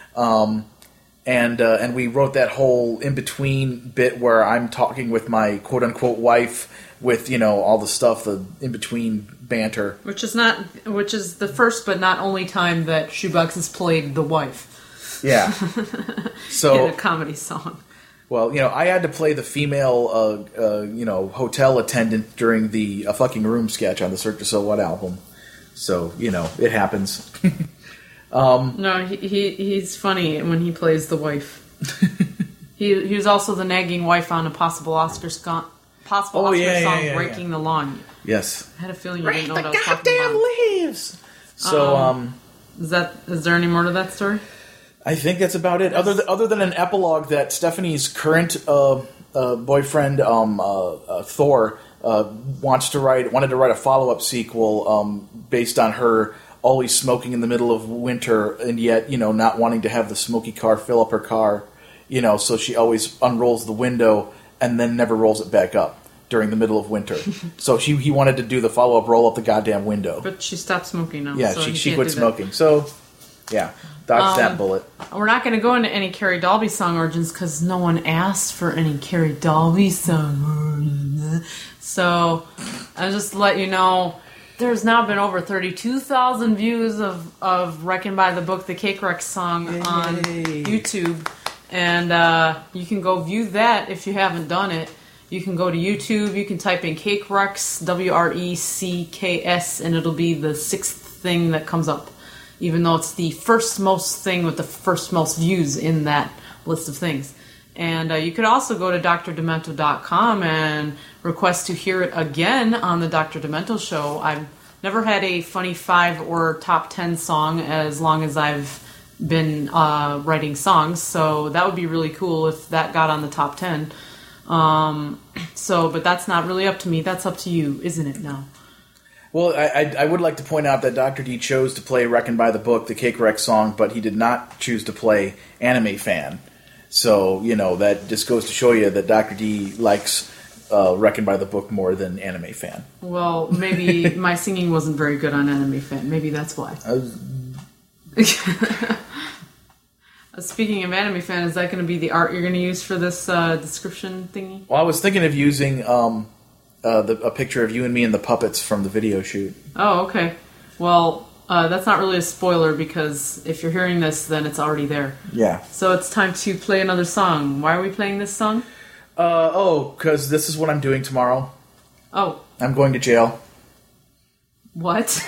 And we wrote that whole in-between bit where I'm talking with my quote-unquote wife with, all the stuff, the in-between banter. Which is the first but not only time that Shoebox has played the wife. Yeah. So in a comedy song. Well, I had to play the female, hotel attendant during the A Fucking Room sketch on the Cirque du So What album. So, it happens. No, he's funny when he plays the wife. he was also the nagging wife on a possible Oscar song, Breaking the Lawn. Yes. I had a feeling you didn't know what I was talking about. Leaves! So, is there any more to that story? I think that's about it. Other than an epilogue that Stephanie's current boyfriend, Thor, wanted to write a follow-up sequel based on her always smoking in the middle of winter and yet, not wanting to have the smoky car fill up her car so she always unrolls the window and then never rolls it back up during the middle of winter. So he wanted to do the follow-up, roll up the goddamn window. But she stopped smoking now. Yeah, so she quit smoking. So, yeah, dodged that bullet. We're not going to go into any Carrie Dalby song origins because no one asked for any Carrie Dalby song origins. So, I'll just let you know, there's now been over 32,000 views of Wrecking by the Book, the Cake Wreck song on YouTube. And you can go view that if you haven't done it. You can go to YouTube, you can type in Cake Wrecks, WRECKS, and it'll be the 6th thing that comes up, even though it's the first most thing with the first most views in that list of things. And you could also go to drdemento.com and request to hear it again on the Dr. Demento show. I've never had a Funny 5 or Top 10 song as long as I've been writing songs, so that would be really cool if that got on the top 10. But that's not really up to me. That's up to you, isn't it now? Well, I would like to point out that Dr. D chose to play Wreckin' by the Book, the Cake Wreck song, but he did not choose to play Anime Fan. So, that just goes to show you that Dr. D likes Wreckin' by the Book more than Anime Fan. Well, maybe my singing wasn't very good on Anime Fan. Maybe that's why. Speaking of Anime Fan, is that going to be the art you're going to use for this description thingy? Well, I was thinking of using a picture of you and me and the puppets from the video shoot. Oh, okay. Well, that's not really a spoiler because if you're hearing this, then it's already there. Yeah. So it's time to play another song. Why are we playing this song? Because this is what I'm doing tomorrow. Oh. I'm going to jail. What?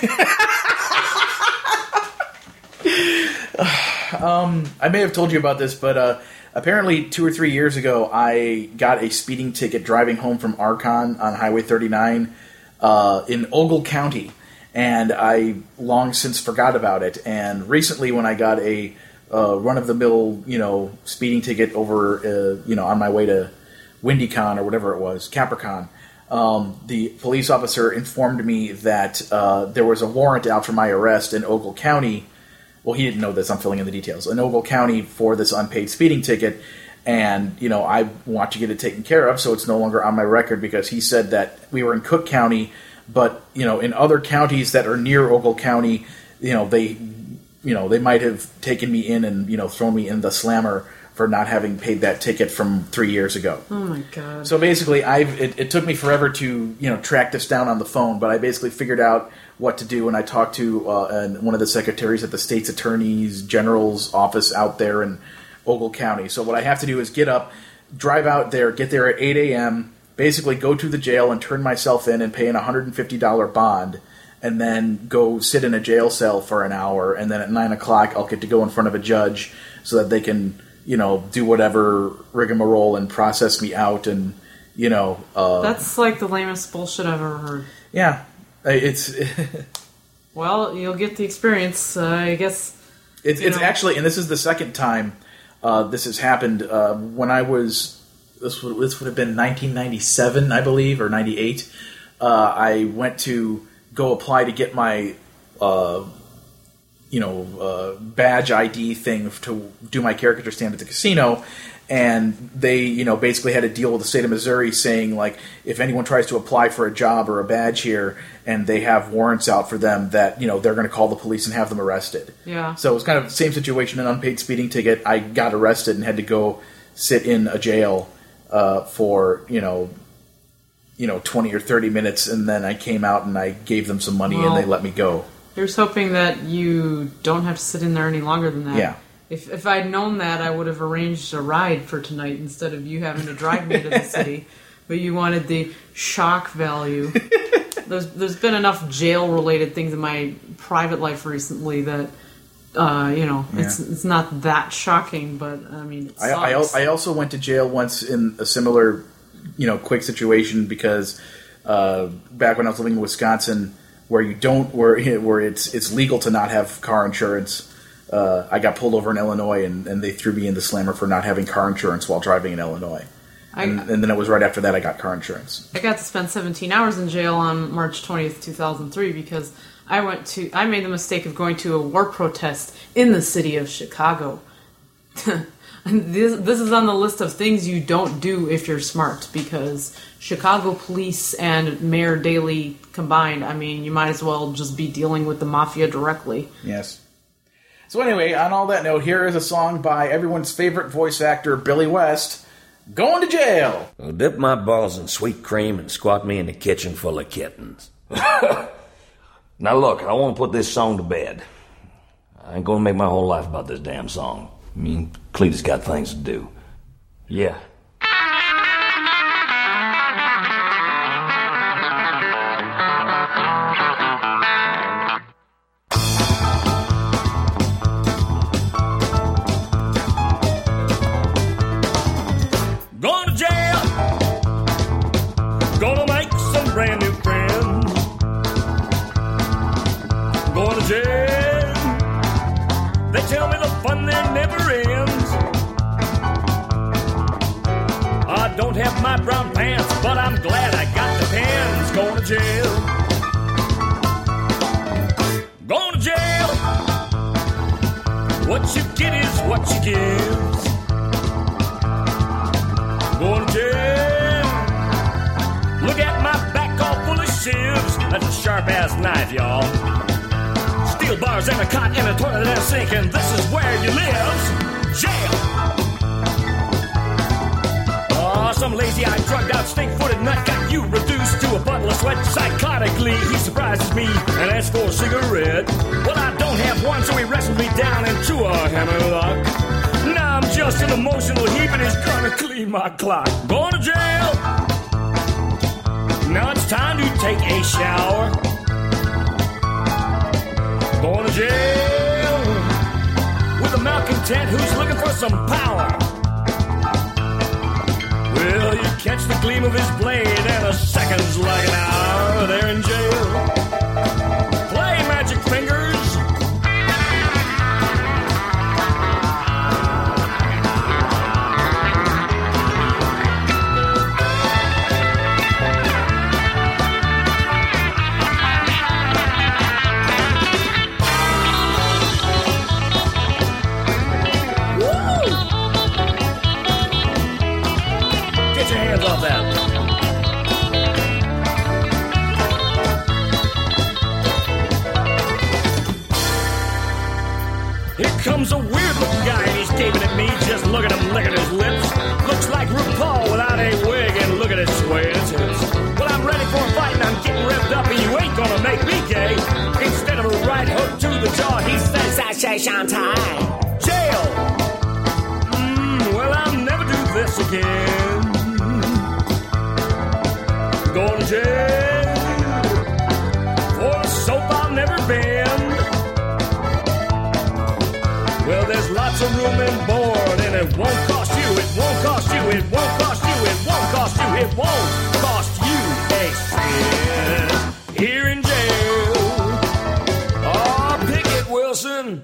I may have told you about this, but apparently 2 or 3 years ago, I got a speeding ticket driving home from Archon on Highway 39 in Ogle County, and I long since forgot about it. And recently, when I got a run-of-the-mill, speeding ticket over, on my way to WindyCon or whatever it was, Capricon, the police officer informed me that there was a warrant out for my arrest in Ogle County. Well, he didn't know this. I'm filling in the details. In Ogle County for this unpaid speeding ticket. And, I want to get it taken care of, so it's no longer on my record because he said that we were in Cook County, but, in other counties that are near Ogle County, they might have taken me in and, thrown me in the slammer for not having paid that ticket from 3 years ago. Oh, my God. So basically, it took me forever to, track this down on the phone, but I basically figured out what to do, and I talked to one of the secretaries at the state's attorney's general's office out there in Ogle County. So what I have to do is get up, drive out there, get there at 8 a.m., basically go to the jail and turn myself in and pay an $150 bond, and then go sit in a jail cell for an hour, and then at 9 o'clock I'll get to go in front of a judge so that they can, do whatever rigmarole and process me out, and, That's like the lamest bullshit I've ever heard. Yeah. It's well, you'll get the experience, I guess. It's actually, and this is the second time this has happened. When I was, this would have been 1997, I believe, or 98. I went to go apply to get my, badge ID thing to do my caricature stand at the casino. And they, basically had a deal with the state of Missouri saying, like, if anyone tries to apply for a job or a badge here and they have warrants out for them, that, they're going to call the police and have them arrested. Yeah. So it was kind of the same situation, an unpaid speeding ticket. I got arrested and had to go sit in a jail for, 20 or 30 minutes, and then I came out and I gave them some money and they let me go. Here's hoping that you don't have to sit in there any longer than that. Yeah. If I'd known that, I would have arranged a ride for tonight instead of you having to drive me to the city. But you wanted the shock value. There's been enough jail-related things in my private life recently that, it's not that shocking, but, it sucks. I also went to jail once in a similar, quick situation because back when I was living in Wisconsin, where it's legal to not have car insurance, I got pulled over in Illinois, and they threw me in the slammer for not having car insurance while driving in Illinois. And then it was right after that I got car insurance. I got to spend 17 hours in jail on March 20th, 2003, because I made the mistake of going to a war protest in the city of Chicago. This is on the list of things you don't do if you're smart, because Chicago police and Mayor Daley combined, I mean, you might as well just be dealing with the mafia directly. Yes. So anyway, on all that note, here is a song by everyone's favorite voice actor, Billy West, Going to Jail. Well, dip my balls in sweet cream and squat me in the kitchen full of kittens. Now look, I want to put this song to bed. I ain't gonna make my whole life about this damn song. I mean, Cletus got things to do. Yeah. Going to jail. Gonna make some brand new friends. Going to jail. They tell me the fun there never ends. I don't have my brown pants, but I'm glad I got the pants. Going to jail. Going to jail. What you get is what you give. Going to jail. Look at my back all full of shivs. That's a sharp-ass knife, y'all. Steel bars and a cot and a toilet and a sink, and this is where you live. Jail. Oh, some lazy-eyed, drugged-out, stink-footed nut got you reduced to a bundle of sweat psychotically. He surprises me and asks for a cigarette. Well, I don't have one, so he wrestled me down into a hammerlock. Now I'm just an emotional heap and he's gonna clean my clock. Going to jail. Now it's time to take a shower. Going to jail with a malcontent who's looking for some power. Well, you catch the gleam of his blade and a second's like an hour. They're in jail. Play magic fingers. Off that. Here comes a weird looking guy and he's gaping at me. Just look at him licking his lips. Looks like RuPaul without a wig, and look at his sway his hips. Well, I'm ready for a fight and I'm getting revved up, and you ain't gonna make me gay. Instead of a right hook to the jaw, he says, "Sashay Shantai." Jail. Well, I'll never do this again. Going to jail for a soap I'll never bend. Well, there's lots of room and board, and it won't cost you, it won't cost you, it won't cost you, it won't cost you, it won't cost you a cent. Here in jail, oh, Pickett Wilson.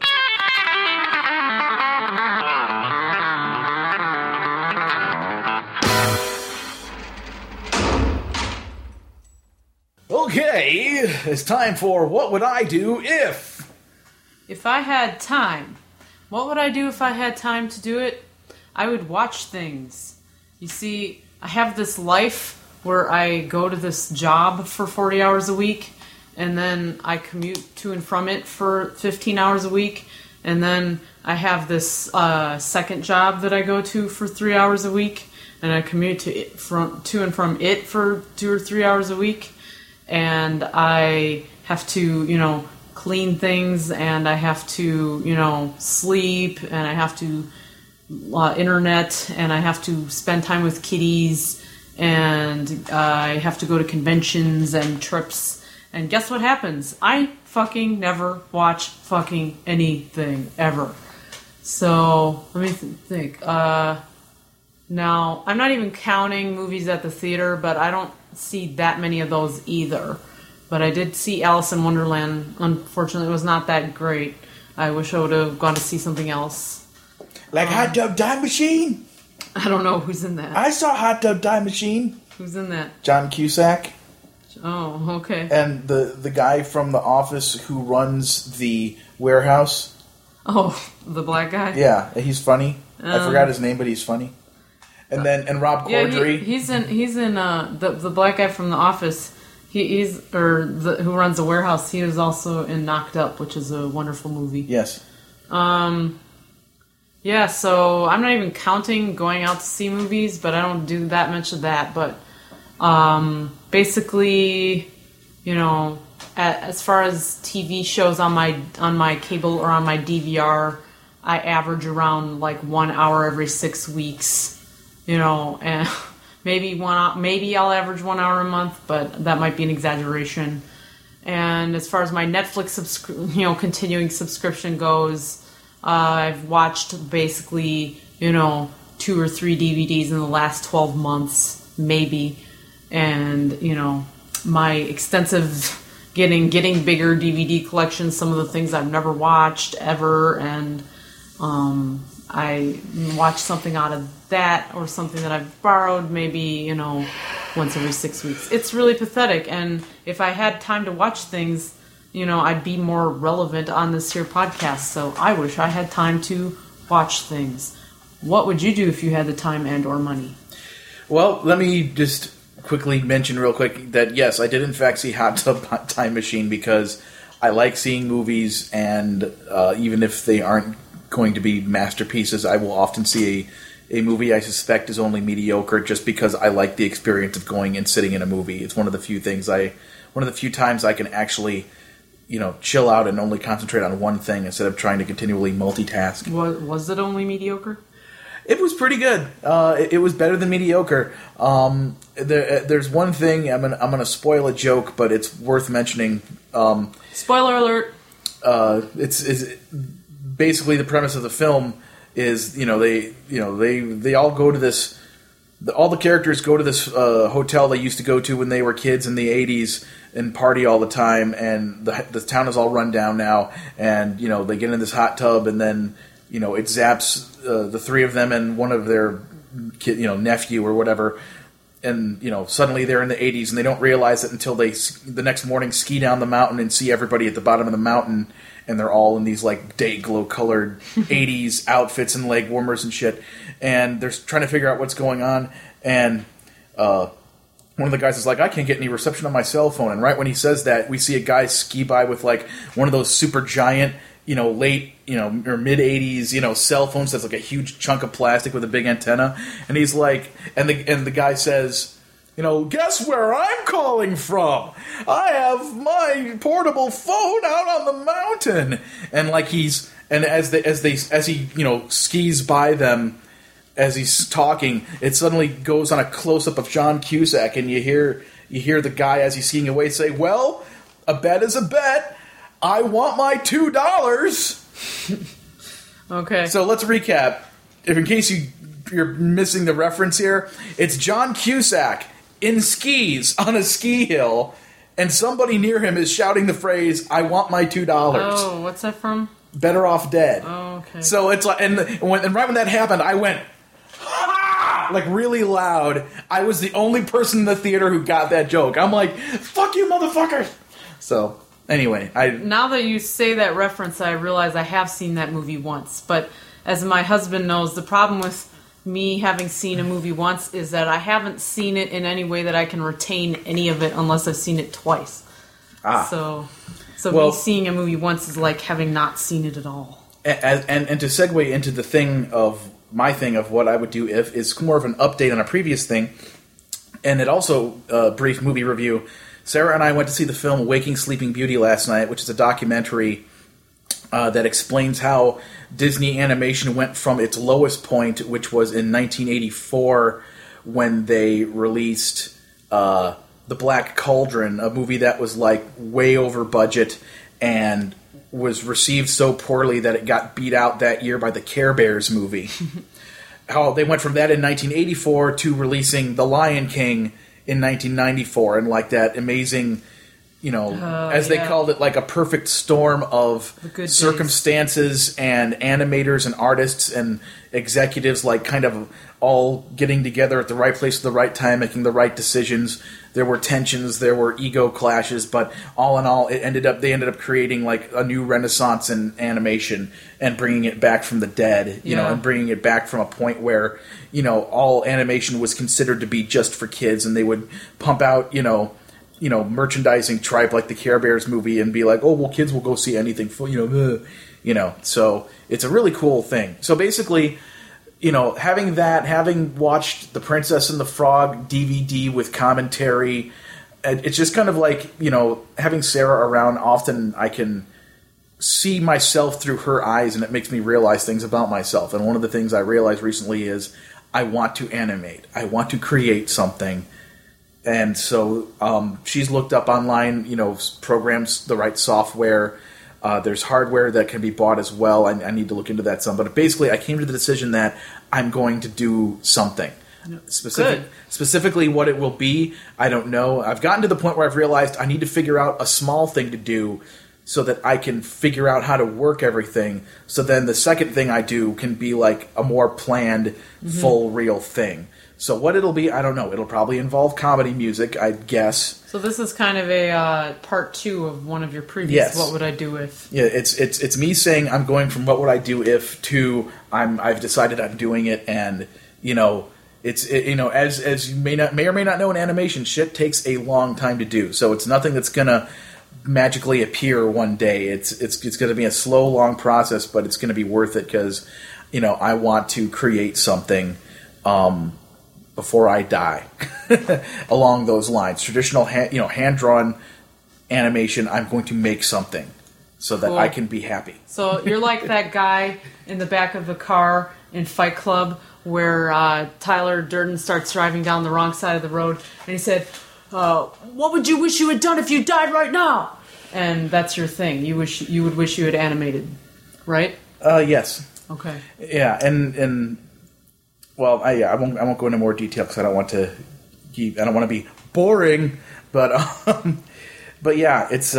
Okay, it's time for What Would I Do If? If I had time, what would I do if I had time to do it? I would watch things. You see, I have this life where I go to this job for 40 hours a week, and then I commute to and from it for 15 hours a week, and then I have this second job that I go to for 3 hours a week, and I commute to and from it for 2 or 3 hours a week. And I have to, clean things, and I have to, sleep, and I have to internet, and I have to spend time with kitties, and I have to go to conventions and trips. And guess what happens? I fucking never watch fucking anything ever. So let me think. Now, I'm not even counting movies at the theater, but I don't see that many of those either. But I did see Alice in Wonderland. Unfortunately, it was not that great. I wish I would have gone to see something else. Like Hot Tub Time Machine? I don't know who's in that. I saw Hot Tub Time Machine. Who's in that? John Cusack. Oh, okay. And the guy from The Office who runs the warehouse. Oh, the black guy? Yeah, he's funny. I forgot his name, but he's funny. And then Rob Corddry. He's in the black guy from The Office. Who runs the warehouse. He was also in Knocked Up, which is a wonderful movie. Yes. Yeah, so I'm not even counting going out to see movies, but I don't do that much of that. But basically, you know, as far as TV shows on my cable or on my DVR, I average around like 1 hour every 6 weeks. You know, and maybe I'll average 1 hour a month, but that might be an exaggeration. And as far as my Netflix continuing subscription goes, I've watched basically, 2 or 3 DVDs in the last 12 months, maybe. And, my extensive getting bigger DVD collection, some of the things I've never watched ever, and I watch something out of that or something that I've borrowed maybe, once every 6 weeks. It's really pathetic. And if I had time to watch things, I'd be more relevant on this here podcast. So I wish I had time to watch things. What would you do if you had the time and or money? Well, let me just quickly mention real quick that, yes, I did in fact see Hot Tub Time Machine because I like seeing movies, and even if they aren't going to be masterpieces, I will often see a movie I suspect is only mediocre just because I like the experience of going and sitting in a movie. It's one of the few times I can actually, chill out and only concentrate on one thing instead of trying to continually multitask. Was it only mediocre? It was pretty good. It was better than mediocre. There's one thing, I'm gonna spoil a joke, but it's worth mentioning. Spoiler alert. It's basically the premise of the film is they all go to this. All the characters go to this hotel they used to go to when they were kids in the 80s and party all the time, and the town is all run down now, and they get in this hot tub, and then it zaps the three of them and one of their kid, nephew or whatever, and suddenly they're in the 80s, and they don't realize it until they the next morning ski down the mountain and see everybody at the bottom of the mountain, and they're all in these like day glow colored 80s outfits and leg warmers and shit, and they're trying to figure out what's going on, and one of the guys is like, I can't get any reception on my cell phone, and right when he says that, we see a guy ski by with like one of those super giant late, or mid-80s, cell phones that's like a huge chunk of plastic with a big antenna. And he's like, and the guy says, guess where I'm calling from? I have my portable phone out on the mountain. And like as he skis by them, as he's talking, it suddenly goes on a close-up of John Cusack, and you hear the guy as he's skiing away say, well, a bet is a bet. I want my $2. Okay. So let's recap. If in case you're missing the reference here, it's John Cusack in skis on a ski hill, and somebody near him is shouting the phrase, I want my $2. Oh, what's that from? Better Off Dead. Oh, okay. So it's like, and right when that happened, I went, ha! Like really loud. I was the only person in the theater who got that joke. I'm like, fuck you, motherfucker! So... Anyway, now that you say that reference, I realize I have seen that movie once. But as my husband knows, the problem with me having seen a movie once is that I haven't seen it in any way that I can retain any of it unless I've seen it twice. So me seeing a movie once is like having not seen it at all. And to segue into the thing of what I would do if is more of an update on a previous thing, and it also a brief movie review. Sarah and I went to see the film Waking Sleeping Beauty last night, which is a documentary that explains how Disney animation went from its lowest point, which was in 1984 when they released The Black Cauldron, a movie that was like way over budget and was received so poorly that it got beat out that year by the Care Bears movie. How they went from that in 1984 to releasing The Lion King in 1994, and like that amazing as they called it, like a perfect storm of circumstances and animators and artists and executives, like kind of all getting together at the right place at the right time, making the right decisions. There were tensions, there were ego clashes, but all in all, they ended up creating like a new renaissance in animation and bringing it back from the dead, and bringing it back from a point where, all animation was considered to be just for kids, and they would pump out, merchandising tripe like the Care Bears movie and be like, oh, well, kids will go see anything for, so it's a really cool thing. So basically, having watched The Princess and the Frog DVD with commentary, it's just kind of like, having Sarah around, often I can see myself through her eyes, and it makes me realize things about myself. And one of the things I realized recently is I want to animate. I want to create something. And so she's looked up online, programs, the right software. There's hardware that can be bought as well. I need to look into that some. But basically, I came to the decision that I'm going to do something. Specifically what it will be, I don't know. I've gotten to the point where I've realized I need to figure out a small thing to do so that I can figure out how to work everything. So then the second thing I do can be like a more planned, full, real thing. So what it'll be, I don't know. It'll probably involve comedy music, I guess. So this is kind of a part 2 of one of your previous. Yes. What would I do if? Yeah, it's me saying I'm going from what would I do if to I've decided I'm doing it, and as you may or may not know in animation, shit takes a long time to do. So it's nothing that's gonna magically appear one day. It's going to be a slow, long process, but it's going to be worth it because I want to create something. Before I die, along those lines, traditional hand-drawn animation. I'm going to make something so that I can be happy. So you're like that guy in the back of the car in Fight Club where Tyler Durden starts driving down the wrong side of the road, and he said, "What would you wish you had done if you died right now?" And that's your thing. You would wish you had animated, right? Yes. Okay. Yeah, and. Well, I won't go into more detail because I don't want to be boring, but yeah, it's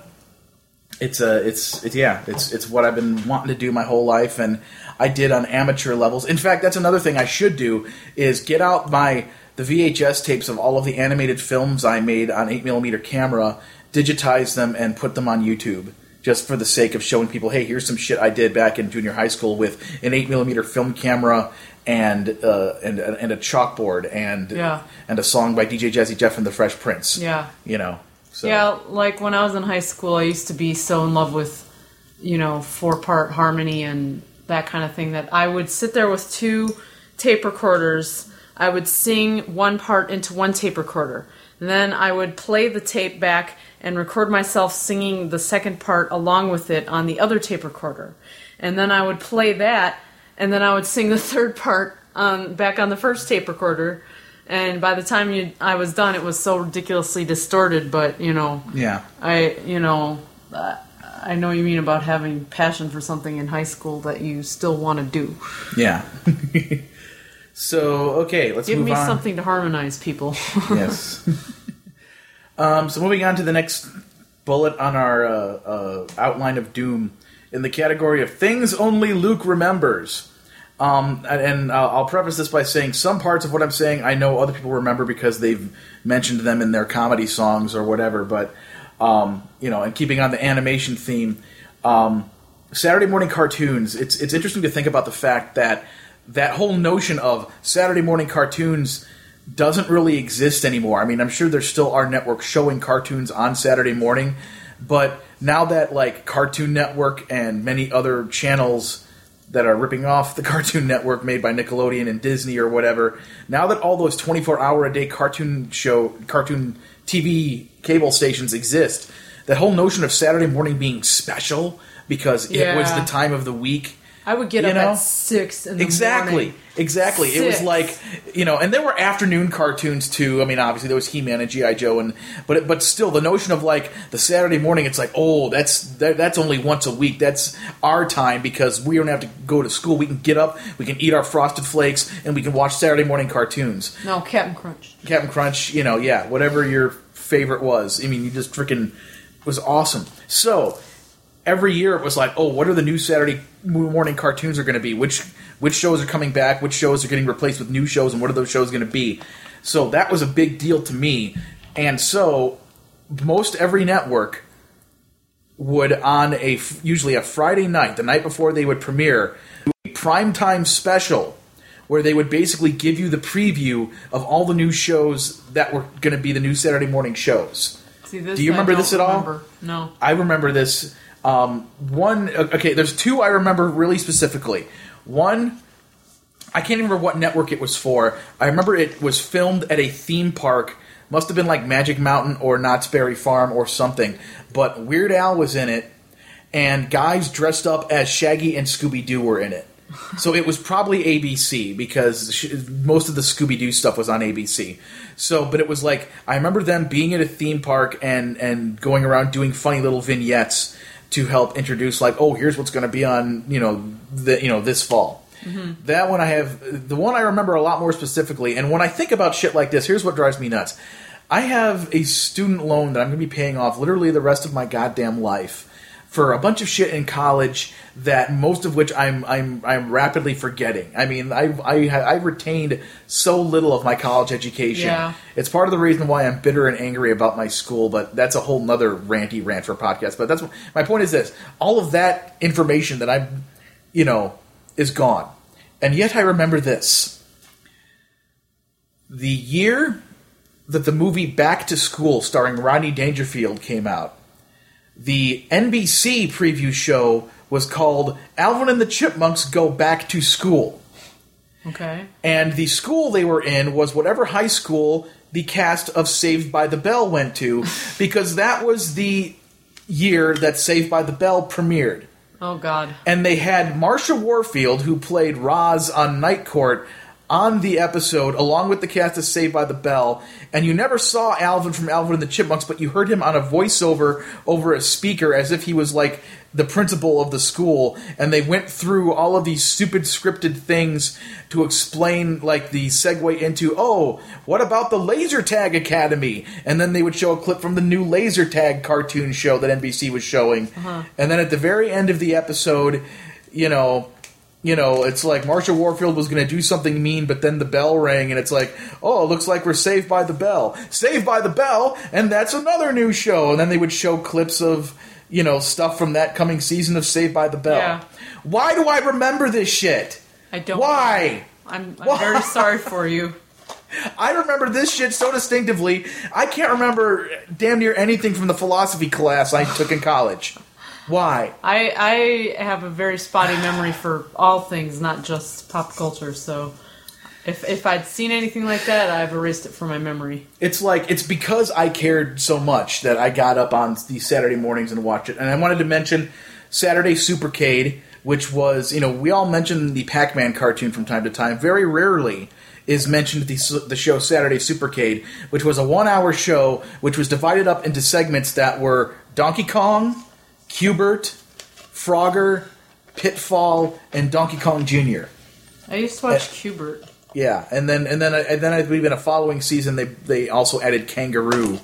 what I've been wanting to do my whole life, and I did on amateur levels. In fact, that's another thing I should do is get out the VHS tapes of all of the animated films I made on 8mm camera, digitize them, and put them on YouTube. Just for the sake of showing people, hey, here's some shit I did back in junior high school with an 8mm film camera and a chalkboard and a song by DJ Jazzy Jeff and the Fresh Prince. Yeah. So. Yeah, like when I was in high school, I used to be so in love with, 4-part harmony and that kind of thing that I would sit there with 2 tape recorders. I would sing one part into one tape recorder. And then I would play the tape back and record myself singing the second part along with it on the other tape recorder. And then I would play that, and then I would sing the third part back on the first tape recorder. And by the time I was done, it was so ridiculously distorted, but, Yeah. I know what you mean about having passion for something in high school that you still want to do. Yeah. So, okay, let's move on. Give me something to harmonize people. Yes. So moving on to the next bullet on our outline of doom, in the category of things only Luke remembers. And I'll preface this by saying some parts of what I'm saying I know other people remember because they've mentioned them in their comedy songs or whatever, but, and keeping on the animation theme, Saturday morning cartoons, it's interesting to think about the fact that whole notion of Saturday morning cartoons doesn't really exist anymore. I mean, I'm sure there still are networks showing cartoons on Saturday morning, but now that like Cartoon Network and many other channels that are ripping off the Cartoon Network made by Nickelodeon and Disney or whatever, now that all those 24-hour-a-day cartoon TV cable stations exist, that whole notion of Saturday morning being special because it was the time of the week. I would get up at 6 in the morning. Exactly. 6. It was like, and there were afternoon cartoons too. I mean, obviously there was He-Man and G.I. Joe, but still the notion of like the Saturday morning, it's like, oh, that's only once a week. That's our time because we don't have to go to school. We can get up, we can eat our Frosted Flakes, and we can watch Saturday morning cartoons. No, Captain Crunch. Captain Crunch, whatever your favorite was. I mean, you just freaking was awesome. So every year it was like, oh, what are the new Saturday morning cartoons are going to be? Which shows are coming back? Which shows are getting replaced with new shows? And what are those shows going to be? So that was a big deal to me. And so most every network would, on usually a Friday night, the night before they would premiere, a primetime special where they would basically give you the preview of all the new shows that were going to be the new Saturday morning shows. See, this do you remember this at all? No. I remember this. There's two I remember really specifically. One, I can't remember what network it was for. I remember it was filmed at a theme park. Must have been like Magic Mountain or Knott's Berry Farm or something. But Weird Al was in it, and guys dressed up as Shaggy and Scooby-Doo were in it. So it was probably ABC, because most of the Scooby-Doo stuff was on ABC. So, but it was like, I remember them being at a theme park and going around doing funny little vignettes to help introduce, like, oh, here's what's going to be on, this fall. Mm-hmm. That one the one I remember a lot more specifically, and when I think about shit like this, here's what drives me nuts. I have a student loan that I'm going to be paying off literally the rest of my goddamn life for a bunch of shit in college that most of which I'm rapidly forgetting. I mean, I retained so little of my college education. Yeah. It's part of the reason why I'm bitter and angry about my school, but that's a whole nother ranty rant for a podcast. But my point is this. All of that information that is gone. And yet I remember this. The year that the movie Back to School starring Rodney Dangerfield came out, the NBC preview show was called Alvin and the Chipmunks Go Back to School. Okay. And the school they were in was whatever high school the cast of Saved by the Bell went to, because that was the year that Saved by the Bell premiered. Oh, God. And they had Marsha Warfield, who played Roz on Night Court, on the episode, along with the cast of Saved by the Bell, and you never saw Alvin from Alvin and the Chipmunks, but you heard him on a voiceover over a speaker as if he was like the principal of the school, and they went through all of these stupid scripted things to explain, like, the segue into, oh, what about the Laser Tag Academy? And then they would show a clip from the new Laser Tag cartoon show that NBC was showing. Uh-huh. And then at the very end of the episode, it's like Marsha Warfield was going to do something mean, but then the bell rang, and it's like, oh, it looks like we're Saved by the Bell. Saved by the Bell, and that's another new show. And then they would show clips of, stuff from that coming season of Saved by the Bell. Yeah. Why do I remember this shit? I don't. Why? I'm very sorry for you. I remember this shit so distinctively. I can't remember damn near anything from the philosophy class I took in college. Why? I have a very spotty memory for all things, not just pop culture, so if I'd seen anything like that, I've erased it from my memory. It's because I cared so much that I got up on these Saturday mornings and watched it. And I wanted to mention Saturday Supercade, which was, we all mention the Pac-Man cartoon from time to time. Very rarely is mentioned the show Saturday Supercade, which was a 1-hour show which was divided up into segments that were Donkey Kong, Q*bert, Frogger, Pitfall, and Donkey Kong Jr. I used to watch Q*bert. Yeah, and then I believe in a following season they also added Kangaroo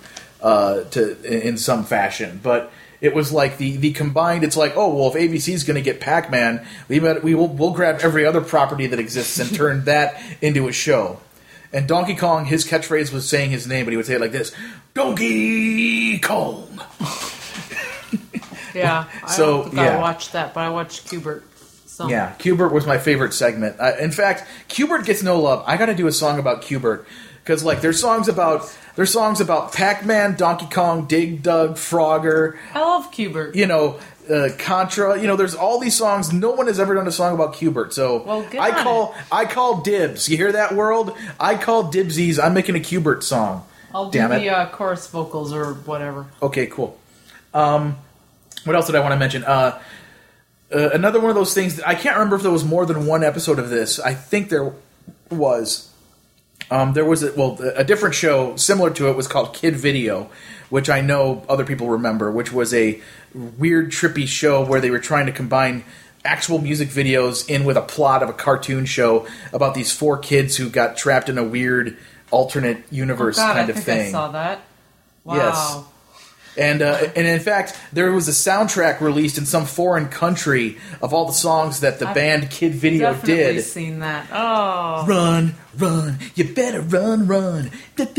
in some fashion. But it was like the combined. It's like, oh well, if ABC's going to get Pac-Man, we'll grab every other property that exists and turn that into a show. And Donkey Kong, his catchphrase was saying his name, but he would say it like this: Donkey Kong. Yeah, I watched that, but I watched Q*bert. Yeah, Q*bert was my favorite segment. In fact, Q*bert gets no love. I got to do a song about Q*bert because, there's songs about Pac-Man, Donkey Kong, Dig Dug, Frogger. I love Q*bert. Contra. There's all these songs. No one has ever done a song about Q*bert. So well, I call dibs. You hear that, world? I call dibsies. I'm making a Q*bert song. I'll do the chorus vocals or whatever. Okay, cool. What else did I want to mention? Another one of those things that I can't remember if there was more than one episode of this. I think there was. There was a different show similar to it was called Kid Video, which I know other people remember, which was a weird, trippy show where they were trying to combine actual music videos in with a plot of a cartoon show about these 4 kids who got trapped in a weird alternate universe kind of thing. I saw that. Wow. Yes. And in fact, there was a soundtrack released in some foreign country of all the songs that the band Kid Video Definitely did. seen that. Oh. Run, run, you better run, run.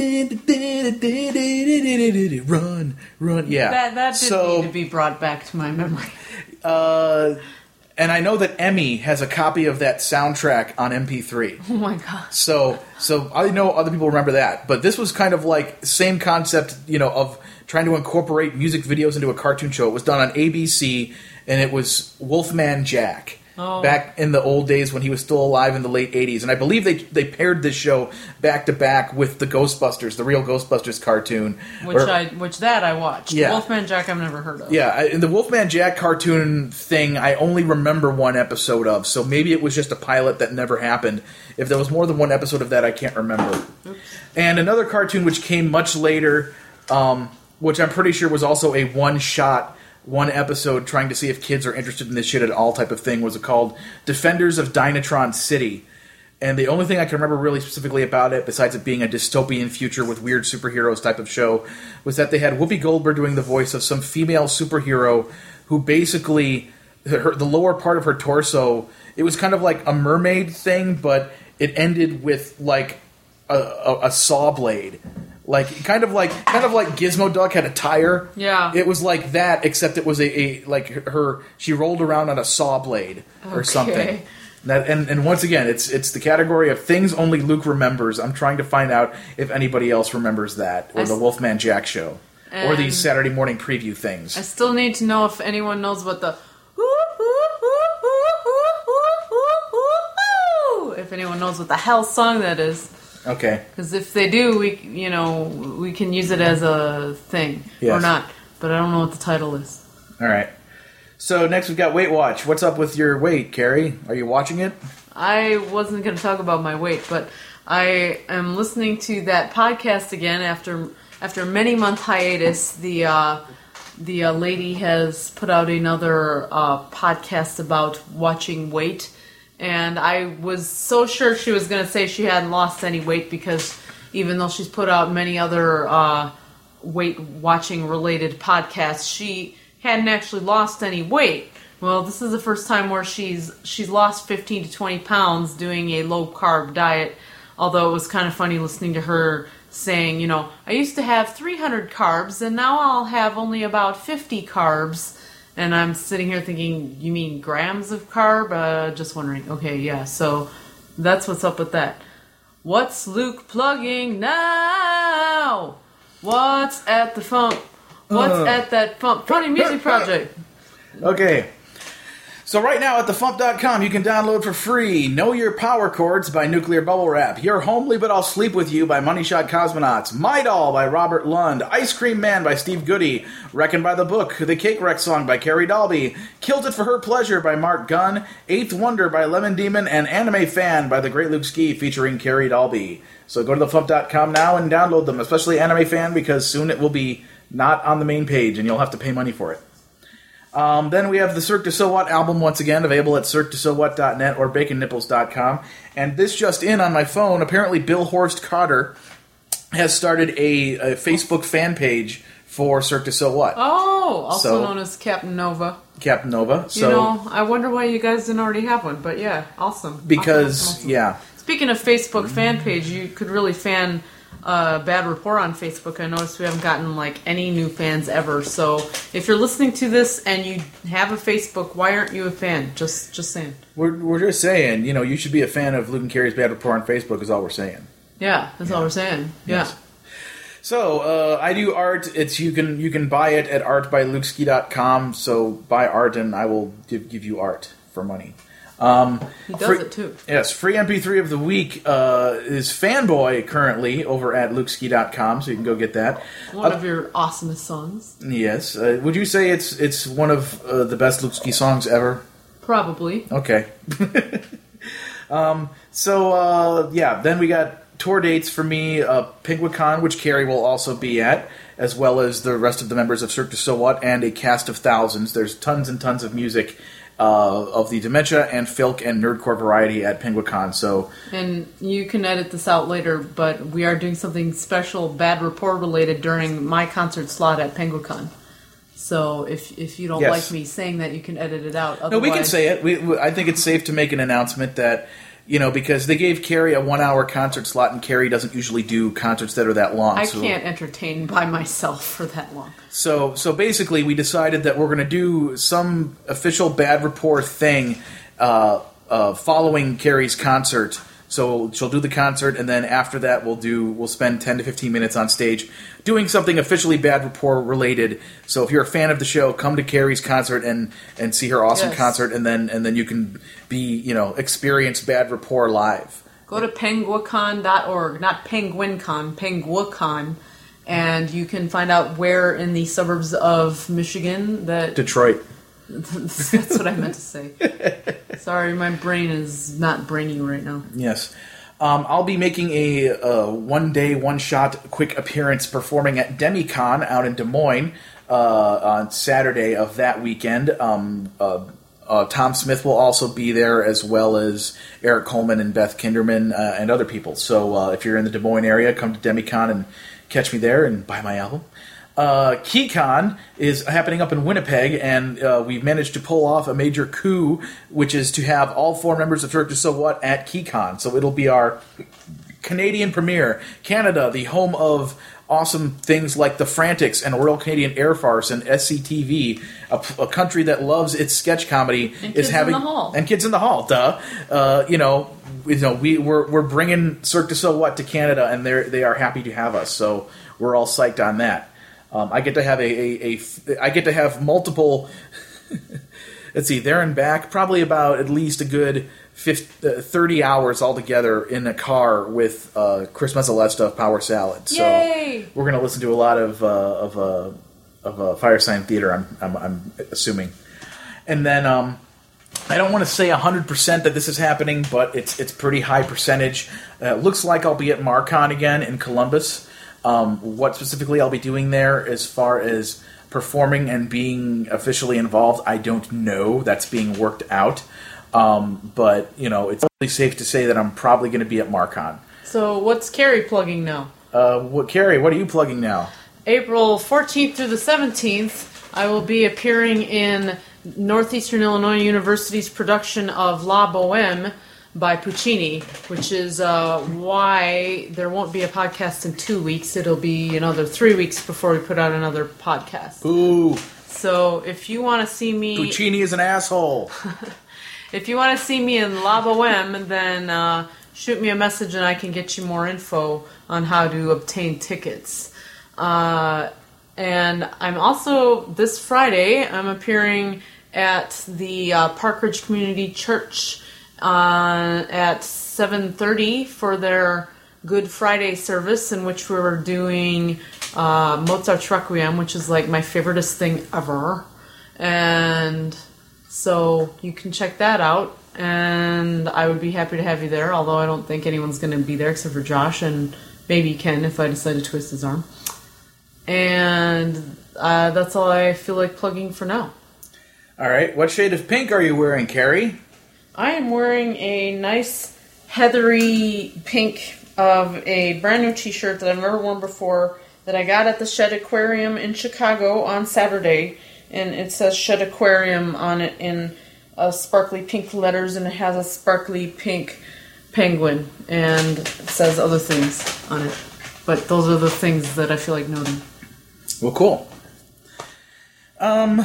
Run, run. Yeah. That did need to be brought back to my memory. And I know that Emmy has a copy of that soundtrack on MP3. Oh my god. So I know other people remember that, but this was kind of like same concept, of trying to incorporate music videos into a cartoon show. It was done on ABC, and it was Wolfman Jack. Oh. Back in the old days when he was still alive in the late 80s. And I believe they paired this show back to back with the Ghostbusters, the real Ghostbusters cartoon. Which I watched. Yeah. Wolfman Jack I've never heard of. Yeah, in the Wolfman Jack cartoon thing, I only remember one episode of, so maybe it was just a pilot that never happened. If there was more than one episode of that, I can't remember. Oops. And another cartoon which came much later, which I'm pretty sure was also a one-shot, one episode trying to see if kids are interested in this shit at all type of thing, was called Defenders of Dynatron City. And the only thing I can remember really specifically about it, besides it being a dystopian future with weird superheroes type of show, was that they had Whoopi Goldberg doing the voice of some female superhero who basically, the lower part of her torso, it was kind of like a mermaid thing, but it ended with like a saw blade. Like kind of like Gizmo Duck had a tire. Yeah. It was like that, except it was she rolled around on a saw blade or something. And once again, it's the category of things only Luke remembers. I'm trying to find out if anybody else remembers that, or the Wolfman Jack show, or these Saturday morning preview things. I still need to know if anyone knows what the if anyone knows what the hell song that is. Okay. Because if they do, we can use it as a thing or not. But I don't know what the title is. All right. So next we've got Weight Watch. What's up with your weight, Carrie? Are you watching it? I wasn't going to talk about my weight, but I am listening to that podcast again after many month hiatus. The lady has put out another podcast about watching weight. And I was so sure she was going to say she hadn't lost any weight because even though she's put out many other weight-watching related podcasts, she hadn't actually lost any weight. Well, this is the first time where she's lost 15 to 20 pounds doing a low-carb diet, although it was kind of funny listening to her saying, I used to have 300 carbs, and now I'll have only about 50 carbs. And I'm sitting here thinking, you mean grams of carb? Just wondering. Okay, yeah, so that's what's up with that. What's Luke plugging now? What's at the Fump? What's at that Fump? Funny Music Project. Okay. So right now at thefump.com you can download for free Know Your Power Chords by Nuclear Bubble Wrap, You're Homely But I'll Sleep With You by Money Shot Cosmonauts, My Doll by Robert Lund, Ice Cream Man by Steve Goody, Reckoned by the Book, The Cake Wreck Song by Carrie Dalby, Killed It For Her Pleasure by Mark Gunn, Eighth Wonder by Lemon Demon, and Anime Fan by The Great Luke Ski featuring Carrie Dalby. So go to thefump.com now and download them, especially Anime Fan, because soon it will be not on the main page and you'll have to pay money for it. Then we have the Cirque du So What album once again, available at cirquedusowhat.net or baconnipples.com. And this just in on my phone, apparently Bill Horst Carter has started a Facebook fan page for Cirque du So What. Oh, also known as Captain Nova. Captain Nova. So, I wonder why you guys didn't already have one, but yeah, awesome. Because, yeah. Speaking of Facebook fan page, you could really fan Bad Rapport on Facebook. I noticed we haven't gotten any new fans ever. So if you're listening to this and you have a Facebook, why aren't you a fan? Just saying. We're just saying, you should be a fan of Luke and Carrie's Bad Rapport on Facebook is all we're saying. Yeah, that's all we're saying. Yeah. Yes. So I do art. It's you can buy it at artbylukeski.com. So buy art and I will give you art for money. He does it too. Yes, free MP3 of the week is Fanboy currently over at lukeski.com, so you can go get that. One of your awesomest songs. Yes. Would you say it's one of the best Luke Ski songs ever? Probably. Okay. Then we got tour dates for me, Penguicon, which Carrie will also be at, as well as the rest of the members of Cirque du So What and a cast of thousands. There's tons and tons of music of the Dementia and Filk and Nerdcore variety at Penguicon. So, and you can edit this out later, but we are doing something special, Bad Rapport related, during my concert slot at Penguicon. So if you don't like me saying that, you can edit it out. No, we can say it. I think it's safe to make an announcement that, because they gave Carrie a 1-hour concert slot, and Carrie doesn't usually do concerts that are that long. I can't entertain by myself for that long. So basically, we decided that we're going to do some official Bad Rapport thing following Carrie's concert. So she'll do the concert, and then after that, we'll spend 10 to 15 minutes on stage doing something officially Bad Rapport related. So if you're a fan of the show, come to Carrie's concert and see her awesome concert, and then you can be experience Bad Rapport live. Go to penguicon.org, not PenguinCon, Penguicon, and you can find out where in the suburbs of Michigan that Detroit. That's what I meant to say. Sorry, my brain is not brainy right now. Yes. I'll be making a one-day, one-shot quick appearance performing at DemiCon out in Des Moines on Saturday of that weekend. Tom Smith will also be there, as well as Eric Coleman and Beth Kinderman and other people. So if you're in the Des Moines area, come to DemiCon and catch me there and buy my album. KeyCon is happening up in Winnipeg, and we've managed to pull off a major coup, which is to have all 4 members of Church of So What at KeyCon. So it'll be our Canadian premiere. Canada, the home of awesome things like The Frantics and Royal Canadian Air Farce and SCTV, a country that loves its sketch comedy, and is having in the hall. And Kids in the Hall. Duh. We're bringing Cirque du So What to Canada, and they are happy to have us. So we're all psyched on that. I get to have I get to have multiple. Let's see, there and back, probably about at least a good 30 hours altogether in a car with Chris Mezzalesta of Power Salad. So Yay! We're going to listen to a lot of Firesign Theater. I'm assuming, and then I don't want to say 100% that this is happening, but it's pretty high percentage. Looks like I'll be at Marcon again in Columbus. What specifically I'll be doing there as far as performing and being officially involved, I don't know. That's being worked out. But, it's really safe to say that I'm probably going to be at Marcon. So what's Carrie plugging now? Carrie, what are you plugging now? April 14th through the 17th, I will be appearing in Northeastern Illinois University's production of La Boheme by Puccini, which is why there won't be a podcast in 2 weeks. It'll be another 3 weeks before we put out another podcast. Ooh. So if you want to see me... Puccini is an asshole. If you want to see me in La Boheme, then shoot me a message and I can get you more info on how to obtain tickets. And I'm also, this Friday, I'm appearing at the Park Ridge Community Church at 7:30 for their Good Friday service, in which we were doing Mozart's Requiem, which is like my favoriteest thing ever. And so you can check that out, and I would be happy to have you there, although I don't think anyone's going to be there except for Josh, and maybe Ken if I decide to twist his arm. And that's all I feel like plugging for now. All right. What shade of pink are you wearing, Carrie? I am wearing a nice heathery pink of a brand new t-shirt that I've never worn before that I got at the Shed Aquarium in Chicago on Saturday. And it says Shed Aquarium on it in sparkly pink letters, and it has a sparkly pink penguin. And it says other things on it. But those are the things that I feel like noting. Well, cool. All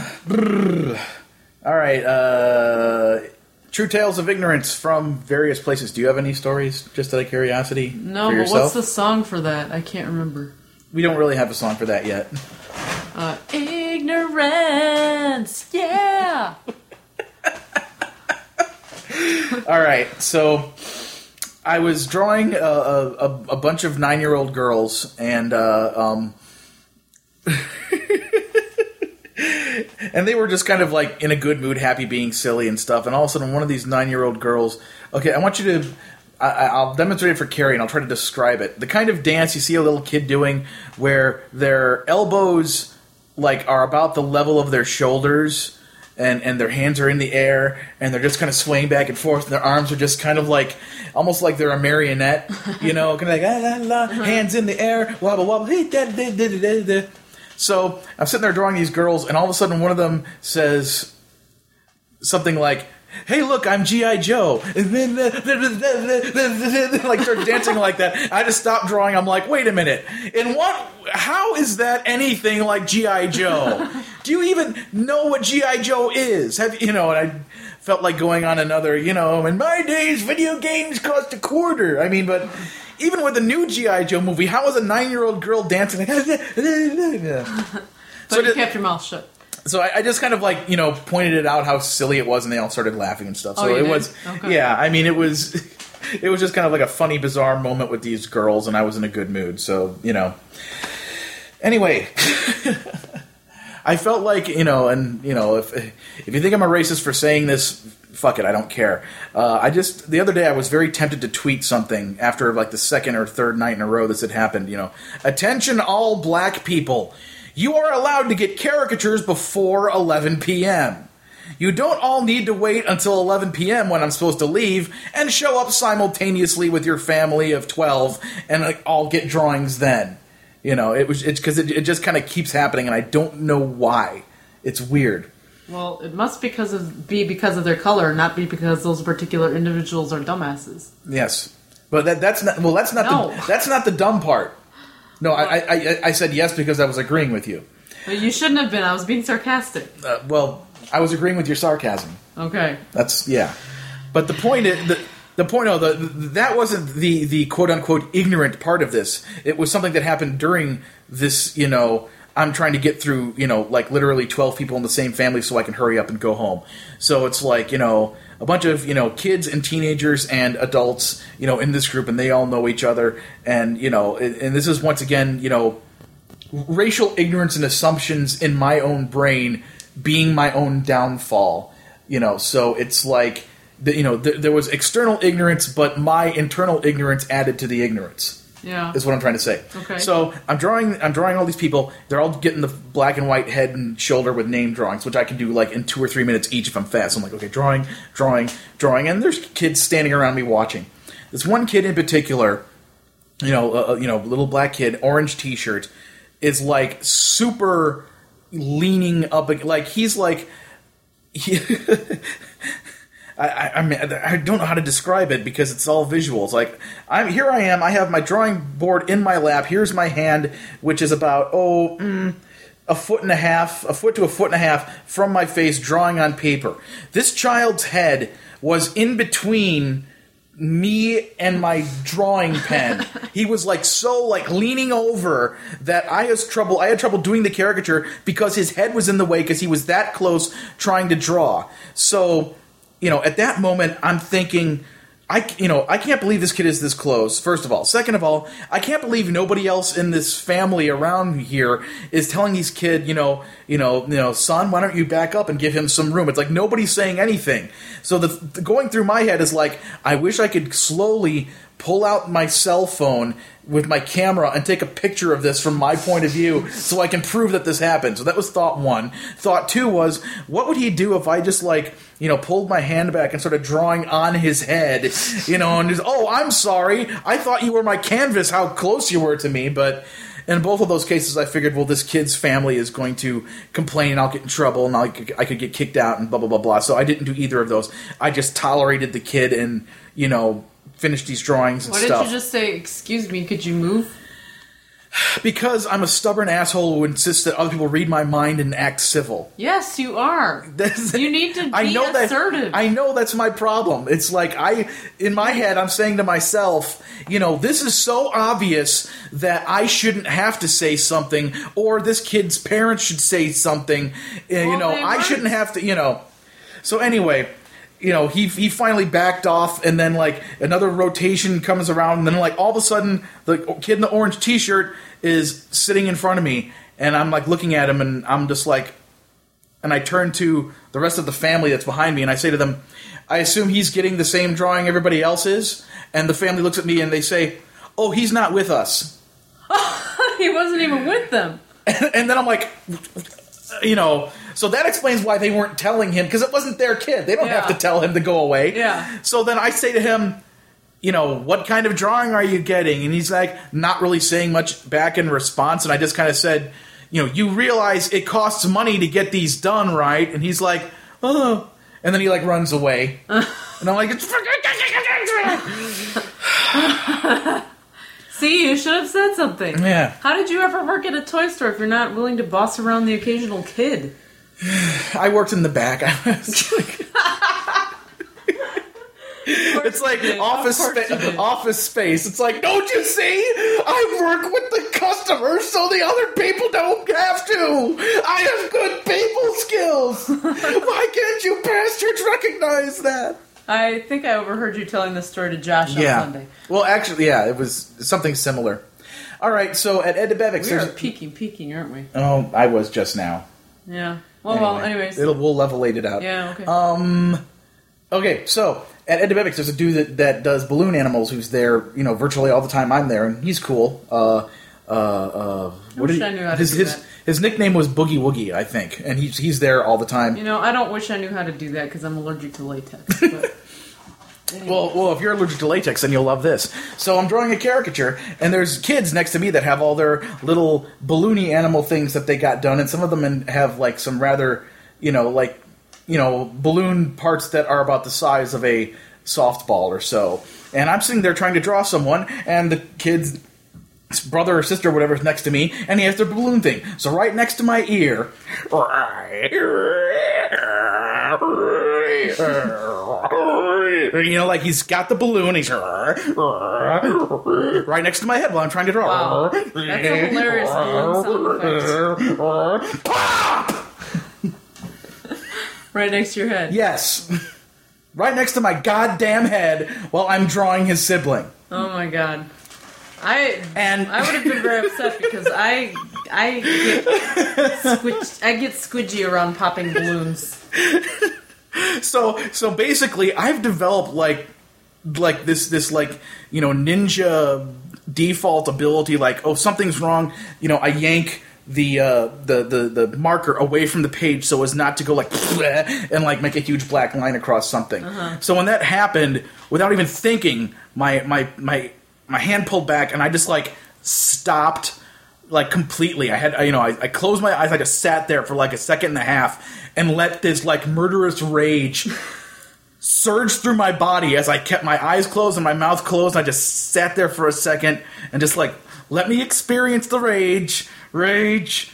right, True Tales of Ignorance from various places. Do you have any stories, just out of curiosity? No, for but yourself? what's the song for that? I can't remember. We don't really have a song for that yet. Ignorance! Yeah! All right, so I was drawing a bunch of 9-year-old girls, and and they were just kind of like in a good mood, happy, being silly and stuff. And all of a sudden, one of these 9-year-old girls. Okay, I want you to. I'll demonstrate it for Carrie, and I'll try to describe it. The kind of dance you see a little kid doing, where their elbows are about the level of their shoulders, and their hands are in the air, and they're just kind of swaying back and forth, and their arms are just kind of like, almost like they're a marionette, kind of like, hands in the air, wobble, wobble, So I'm sitting there drawing these girls, and all of a sudden one of them says something like, "Hey, look, I'm G.I. Joe." And then, like, start dancing like that. I just stopped drawing. I'm like, wait a minute. How is that anything like G.I. Joe? Do you even know what G.I. Joe is? And I felt like going on another, in my days, video games cost $0.25. I mean, but even with the new G.I. Joe movie, how is a 9-year-old girl dancing like So you kept your mouth shut. So I just kind of pointed it out how silly it was, and they all started laughing and stuff. So it was, yeah. I mean, it was just kind of like a funny, bizarre moment with these girls, and I was in a good mood. So anyway, I felt like if you think I'm a racist for saying this, fuck it, I don't care. The other day I was very tempted to tweet something after like the second or third night in a row this had happened. Attention, all black people. You are allowed to get caricatures before 11 p.m. You don't all need to wait until 11 p.m. when I'm supposed to leave and show up simultaneously with your family of 12 and all get drawings then. It's because it just kind of keeps happening, and I don't know why. It's weird. Well, it must be because of their color, not be because those particular individuals are dumbasses. Yes, but that's not the dumb part. No, I said yes because I was agreeing with you. But you shouldn't have been. I was being sarcastic. I was agreeing with your sarcasm. Okay. But the point is, that wasn't the quote unquote ignorant part of this. It was something that happened during this. I'm trying to get through. Like literally 12 people in the same family so I can hurry up and go home. So it's like a bunch of kids and teenagers and adults in this group, and they all know each other, and and this is once again racial ignorance and assumptions in my own brain being my own downfall. So it's like there was external ignorance, but my internal ignorance added to the ignorance. Yeah, is what I'm trying to say. Okay. So I'm drawing all these people. They're all getting the black and white head and shoulder with name drawings, which I can do like in 2 or 3 minutes each if I'm fast. I'm like, okay, drawing, and there's kids standing around me watching. This one kid in particular, little black kid, orange T-shirt, is like super leaning up, like he's like. I don't know how to describe it because it's all visuals. Like here I am. I have my drawing board in my lap. Here's my hand, which is about a foot to a foot and a half from my face, drawing on paper. This child's head was in between me and my drawing pen. He was leaning over that I had trouble doing the caricature because his head was in the way because he was that close trying to draw. So. At that moment, I'm thinking, I can't believe this kid is this close, first of all. Second of all, I can't believe nobody else in this family around here is telling these kid, son, why don't you back up and give him some room? It's like nobody's saying anything. So the going through my head is like, I wish I could slowly pull out my cell phone with my camera and take a picture of this from my point of view so I can prove that this happened. So that was thought one. Thought two was, what would he do if I just pulled my hand back and started drawing on his head, and just, oh, I'm sorry. I thought you were my canvas, how close you were to me. But in both of those cases, I figured, well, this kid's family is going to complain and I'll get in trouble and I could get kicked out and blah, blah, blah, blah. So I didn't do either of those. I just tolerated the kid and, finished these drawings and stuff. Why didn't you just say, excuse me, could you move? Because I'm a stubborn asshole who insists that other people read my mind and act civil. Yes, you are. You need to be assertive. I know that's my problem. It's like in my head, I'm saying to myself, this is so obvious that I shouldn't have to say something, or this kid's parents should say something. I shouldn't have to, So anyway... he finally backed off, and then another rotation comes around, and then all of a sudden the kid in the orange T-shirt is sitting in front of me, and I'm looking at him, and I'm just and I turn to the rest of the family that's behind me, and I say to them, I assume he's getting the same drawing everybody else is, and the family looks at me and they say, oh, he's not with us. He wasn't even with them. And then I'm like, So that explains why they weren't telling him, because it wasn't their kid. They don't have to tell him to go away. Yeah. So then I say to him, what kind of drawing are you getting? And he's like, not really saying much back in response. And I just kind of said, you realize it costs money to get these done, right? And he's like, oh. And then he like runs away. And I'm like, See, you should have said something. Yeah. How did you ever work at a toy store if you're not willing to boss around the occasional kid? I worked in the back. It's like office space. It's like, don't you see? I work with the customers so the other people don't have to. I have good people skills. Why can't you bastards recognize that? I think I overheard you telling this story to Josh on Sunday. Well, actually, yeah, it was something similar. All right, so at Ed DeBevick's... We are peaking, aren't we? Oh, I was just now. Yeah. Well, anyways. We'll levelate it out. Yeah, okay. Okay, so at Ed DeBevick's, there's a dude that does balloon animals who's there, virtually all the time I'm there, and he's cool. I wish I knew how to do that. His nickname was Boogie Woogie, I think, and he's there all the time. I don't wish I knew how to do that because I'm allergic to latex. But well, if you're allergic to latex, then you'll love this. So I'm drawing a caricature, and there's kids next to me that have all their little balloony animal things that they got done, and some of them have like some rather, balloon parts that are about the size of a softball or so. And I'm sitting there trying to draw someone, and the kid's brother or sister or whatever is next to me, and he has their balloon thing. So right next to my ear, like he's got the balloon, he's right next to my head while I'm trying to draw. Wow. That's a hilarious sound effect. Pop! Right next to your head. Yes. Right next to my goddamn head while I'm drawing his sibling. Oh my god. I would have been very upset because I get squidgy around popping balloons. So basically, I've developed like this ninja default ability. Like, oh, something's wrong. I yank the marker away from the page so as not to go like and like make a huge black line across something. Uh-huh. So when that happened, without even thinking, my hand pulled back and I just like stopped like completely. I closed my eyes. I just sat there for like a second and a half and let this like murderous rage surge through my body as I kept my eyes closed and my mouth closed. And I just sat there for a second and just like let me experience the rage, urge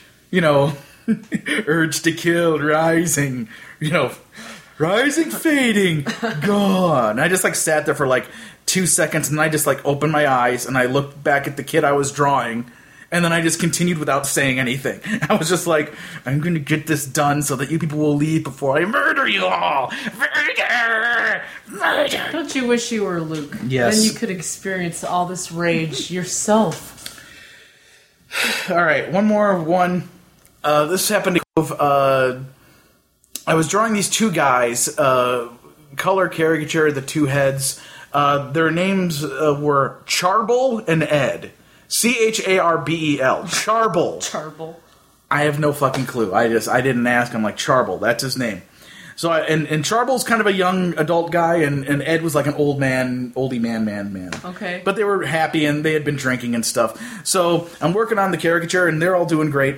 to kill, rising, rising, fading, gone. I just like sat there for like 2 seconds and I just like opened my eyes and I looked back at the kid I was drawing and then I just continued without saying anything. I was just like, I'm going to get this done so that you people will leave before I murder you all. Murder! Murder! Don't you wish you were Luke? Yes. Then you could experience all this rage yourself. All right, one more. This happened to... I was drawing these two guys, color caricature, the two heads. Their names were Charbel and Ed. Charbel. Charbel. Charbel. I have no fucking clue. I didn't ask. I'm like, Charbel. That's his name. So and Charbel's kind of a young adult guy, and Ed was like an oldie man. Okay. But they were happy, and they had been drinking and stuff. So I'm working on the caricature, and they're all doing great.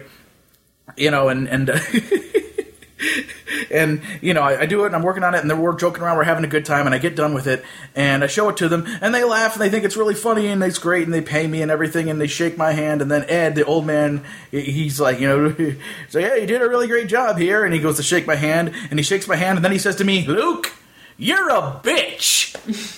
And I do it, and I'm working on it, and we're joking around, we're having a good time, and I get done with it, and I show it to them, and they laugh, and they think it's really funny, and it's great, and they pay me and everything, and they shake my hand, and then Ed, the old man, he's like, he's like, yeah, you did a really great job here, and he goes to shake my hand, and he shakes my hand, and then he says to me, Luke, you're a bitch!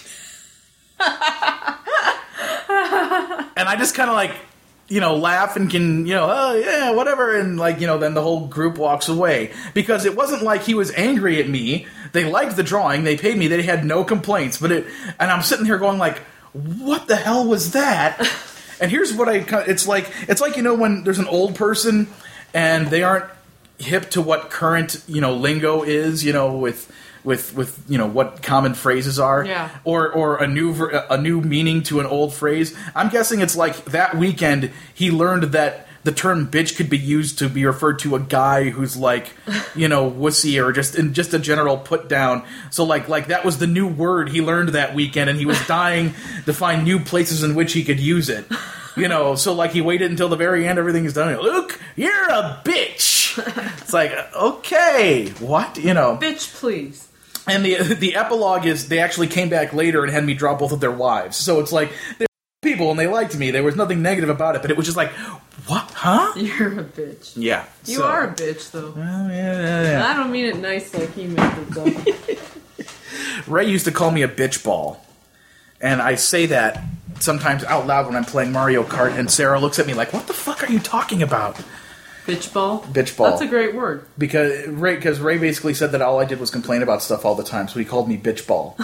And I just kind of like, laugh and can, oh, yeah, whatever, and, then the whole group walks away. Because it wasn't like he was angry at me. They liked the drawing, they paid me, they had no complaints, and I'm sitting here going, like, what the hell was that? And here's what it's like, when there's an old person, and they aren't hip to what current, lingo is, with what common phrases are, yeah, or a new meaning to an old phrase. I'm guessing it's like that weekend he learned that the term bitch could be used to be referred to a guy who's like, wussy or just a general put down. So like that was the new word he learned that weekend, and he was dying to find new places in which he could use it. So like he waited until the very end, everything's done. Luke, you're a bitch. It's like, okay, what? Bitch, please. And the epilogue is they actually came back later and had me draw both of their wives. So it's like, they're people and they liked me. There was nothing negative about it, but it was just like, what? Huh? You're a bitch. Yeah. You are a bitch, though. Well, yeah. I don't mean it nice like he meant it, though. Ray used to call me a bitch ball. And I say that sometimes out loud when I'm playing Mario Kart, and Sarah looks at me like, what the fuck are you talking about? Bitch ball? Bitch ball. That's a great word. Because Ray basically said that all I did was complain about stuff all the time, so he called me bitch ball.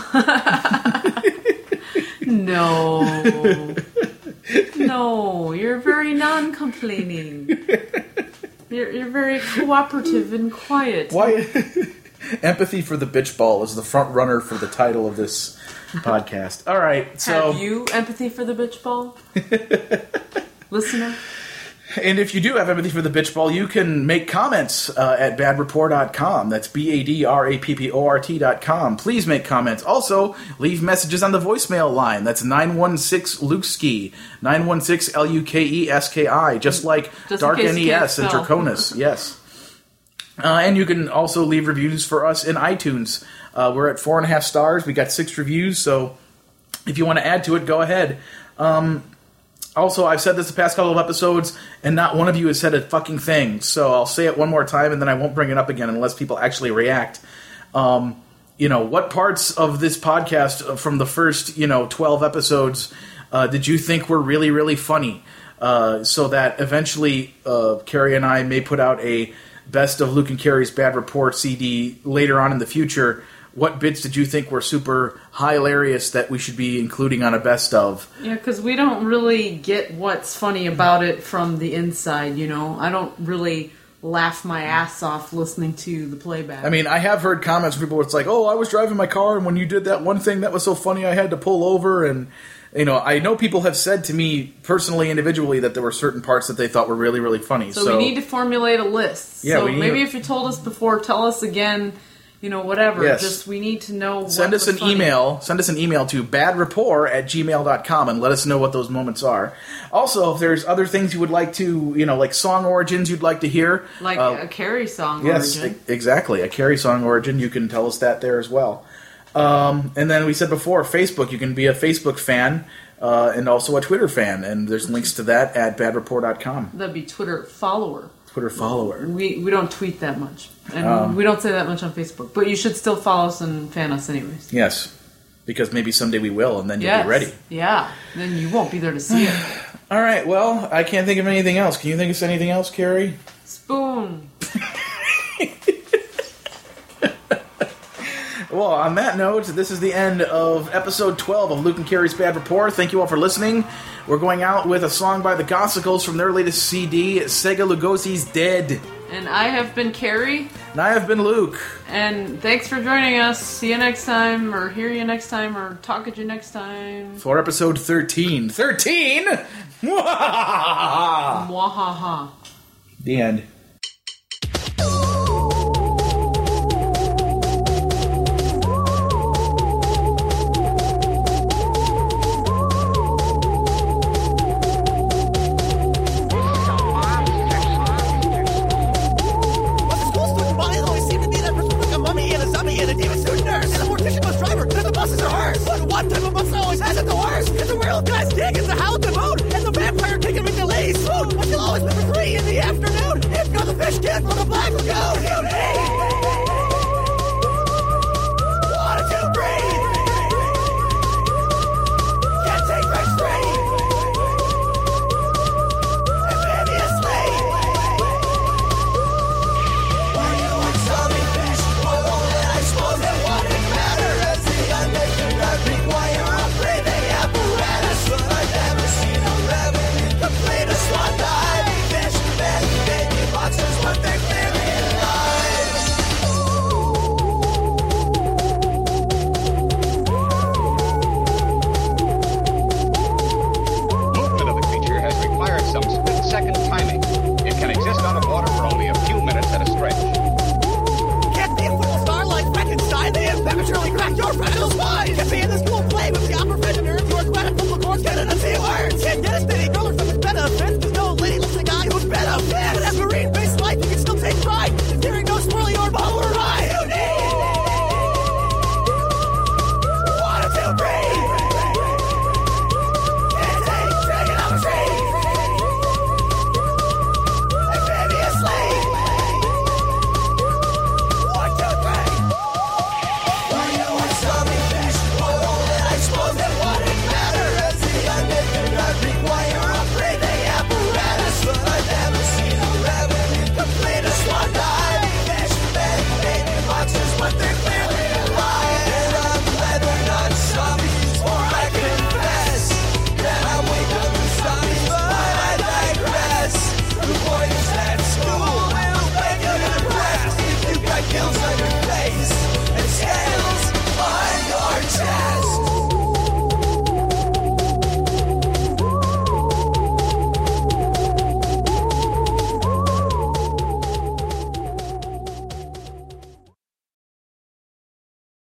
No, you're very non-complaining. You're very cooperative and quiet. Why? Empathy for the bitch ball is the front runner for the title of this podcast. All right, so have you empathy for the bitch ball, listener? And if you do have empathy for the bitch ball, you can make comments at badrapport.com. That's BADRAPPORT.com. Please make comments. Also, leave messages on the voicemail line. That's 916-LUKESKI. 916-LUKESKI. Just like Dark NES and Draconis. Yes. And you can also leave reviews for us in iTunes. We're at 4.5 stars. We got 6 reviews, so if you want to add to it, go ahead. Also, I've said this the past couple of episodes, and not one of you has said a fucking thing. So I'll say it one more time, and then I won't bring it up again unless people actually react. What parts of this podcast from the first, 12 episodes did you think were really, really funny? So that eventually Carrie and I may put out a Best of Luke and Carrie's Bad Report CD later on in the future. What bits did you think were super hilarious that we should be including on a best of? Yeah, because we don't really get what's funny about it from the inside, I don't really laugh my ass off listening to the playback. I mean, I have heard comments from people where it's like, oh, I was driving my car, and when you did that one thing that was so funny, I had to pull over, and... I know people have said to me personally, individually, that there were certain parts that they thought were really, really funny. So we need to formulate a list. Yeah, so maybe if you told us before, tell us again, whatever. Yes. Just we need to know Send us an email to badrapport@gmail.com and let us know what those moments are. Also, if there's other things you would like to, like song origins you'd like to hear. Like a Carrie song yes, origin. Yes, exactly. A Carrie song origin. You can tell us that there as well. And then we said before, Facebook, you can be a Facebook fan and also a Twitter fan, and there's links to that at badreport.com. That'd be Twitter follower. Twitter follower. We don't tweet that much, and we don't say that much on Facebook, but you should still follow us and fan us anyways. Yes, because maybe someday we will, and then you'll be ready. Yeah, then you won't be there to see it. All right, well, I can't think of anything else. Can you think of anything else, Carrie? Spoon. Well, on that note, this is the end of episode 12 of Luke and Carrie's Bad Report. Thank you all for listening. We're going out with a song by the Gossicles from their latest CD, Sega Lugosi's Dead. And I have been Carrie. And I have been Luke. And thanks for joining us. See you next time, or hear you next time, or talk at you next time. For episode 13. 13?! Mwahaha! Mwahaha. The end. One type of monster always has it the worst. It's a real guy's dick, it's a halibut mood, and the vampire taking me to Lee's food. But you'll always be for 3 in the afternoon. If you're the fish kid from the Black Lagoon, you need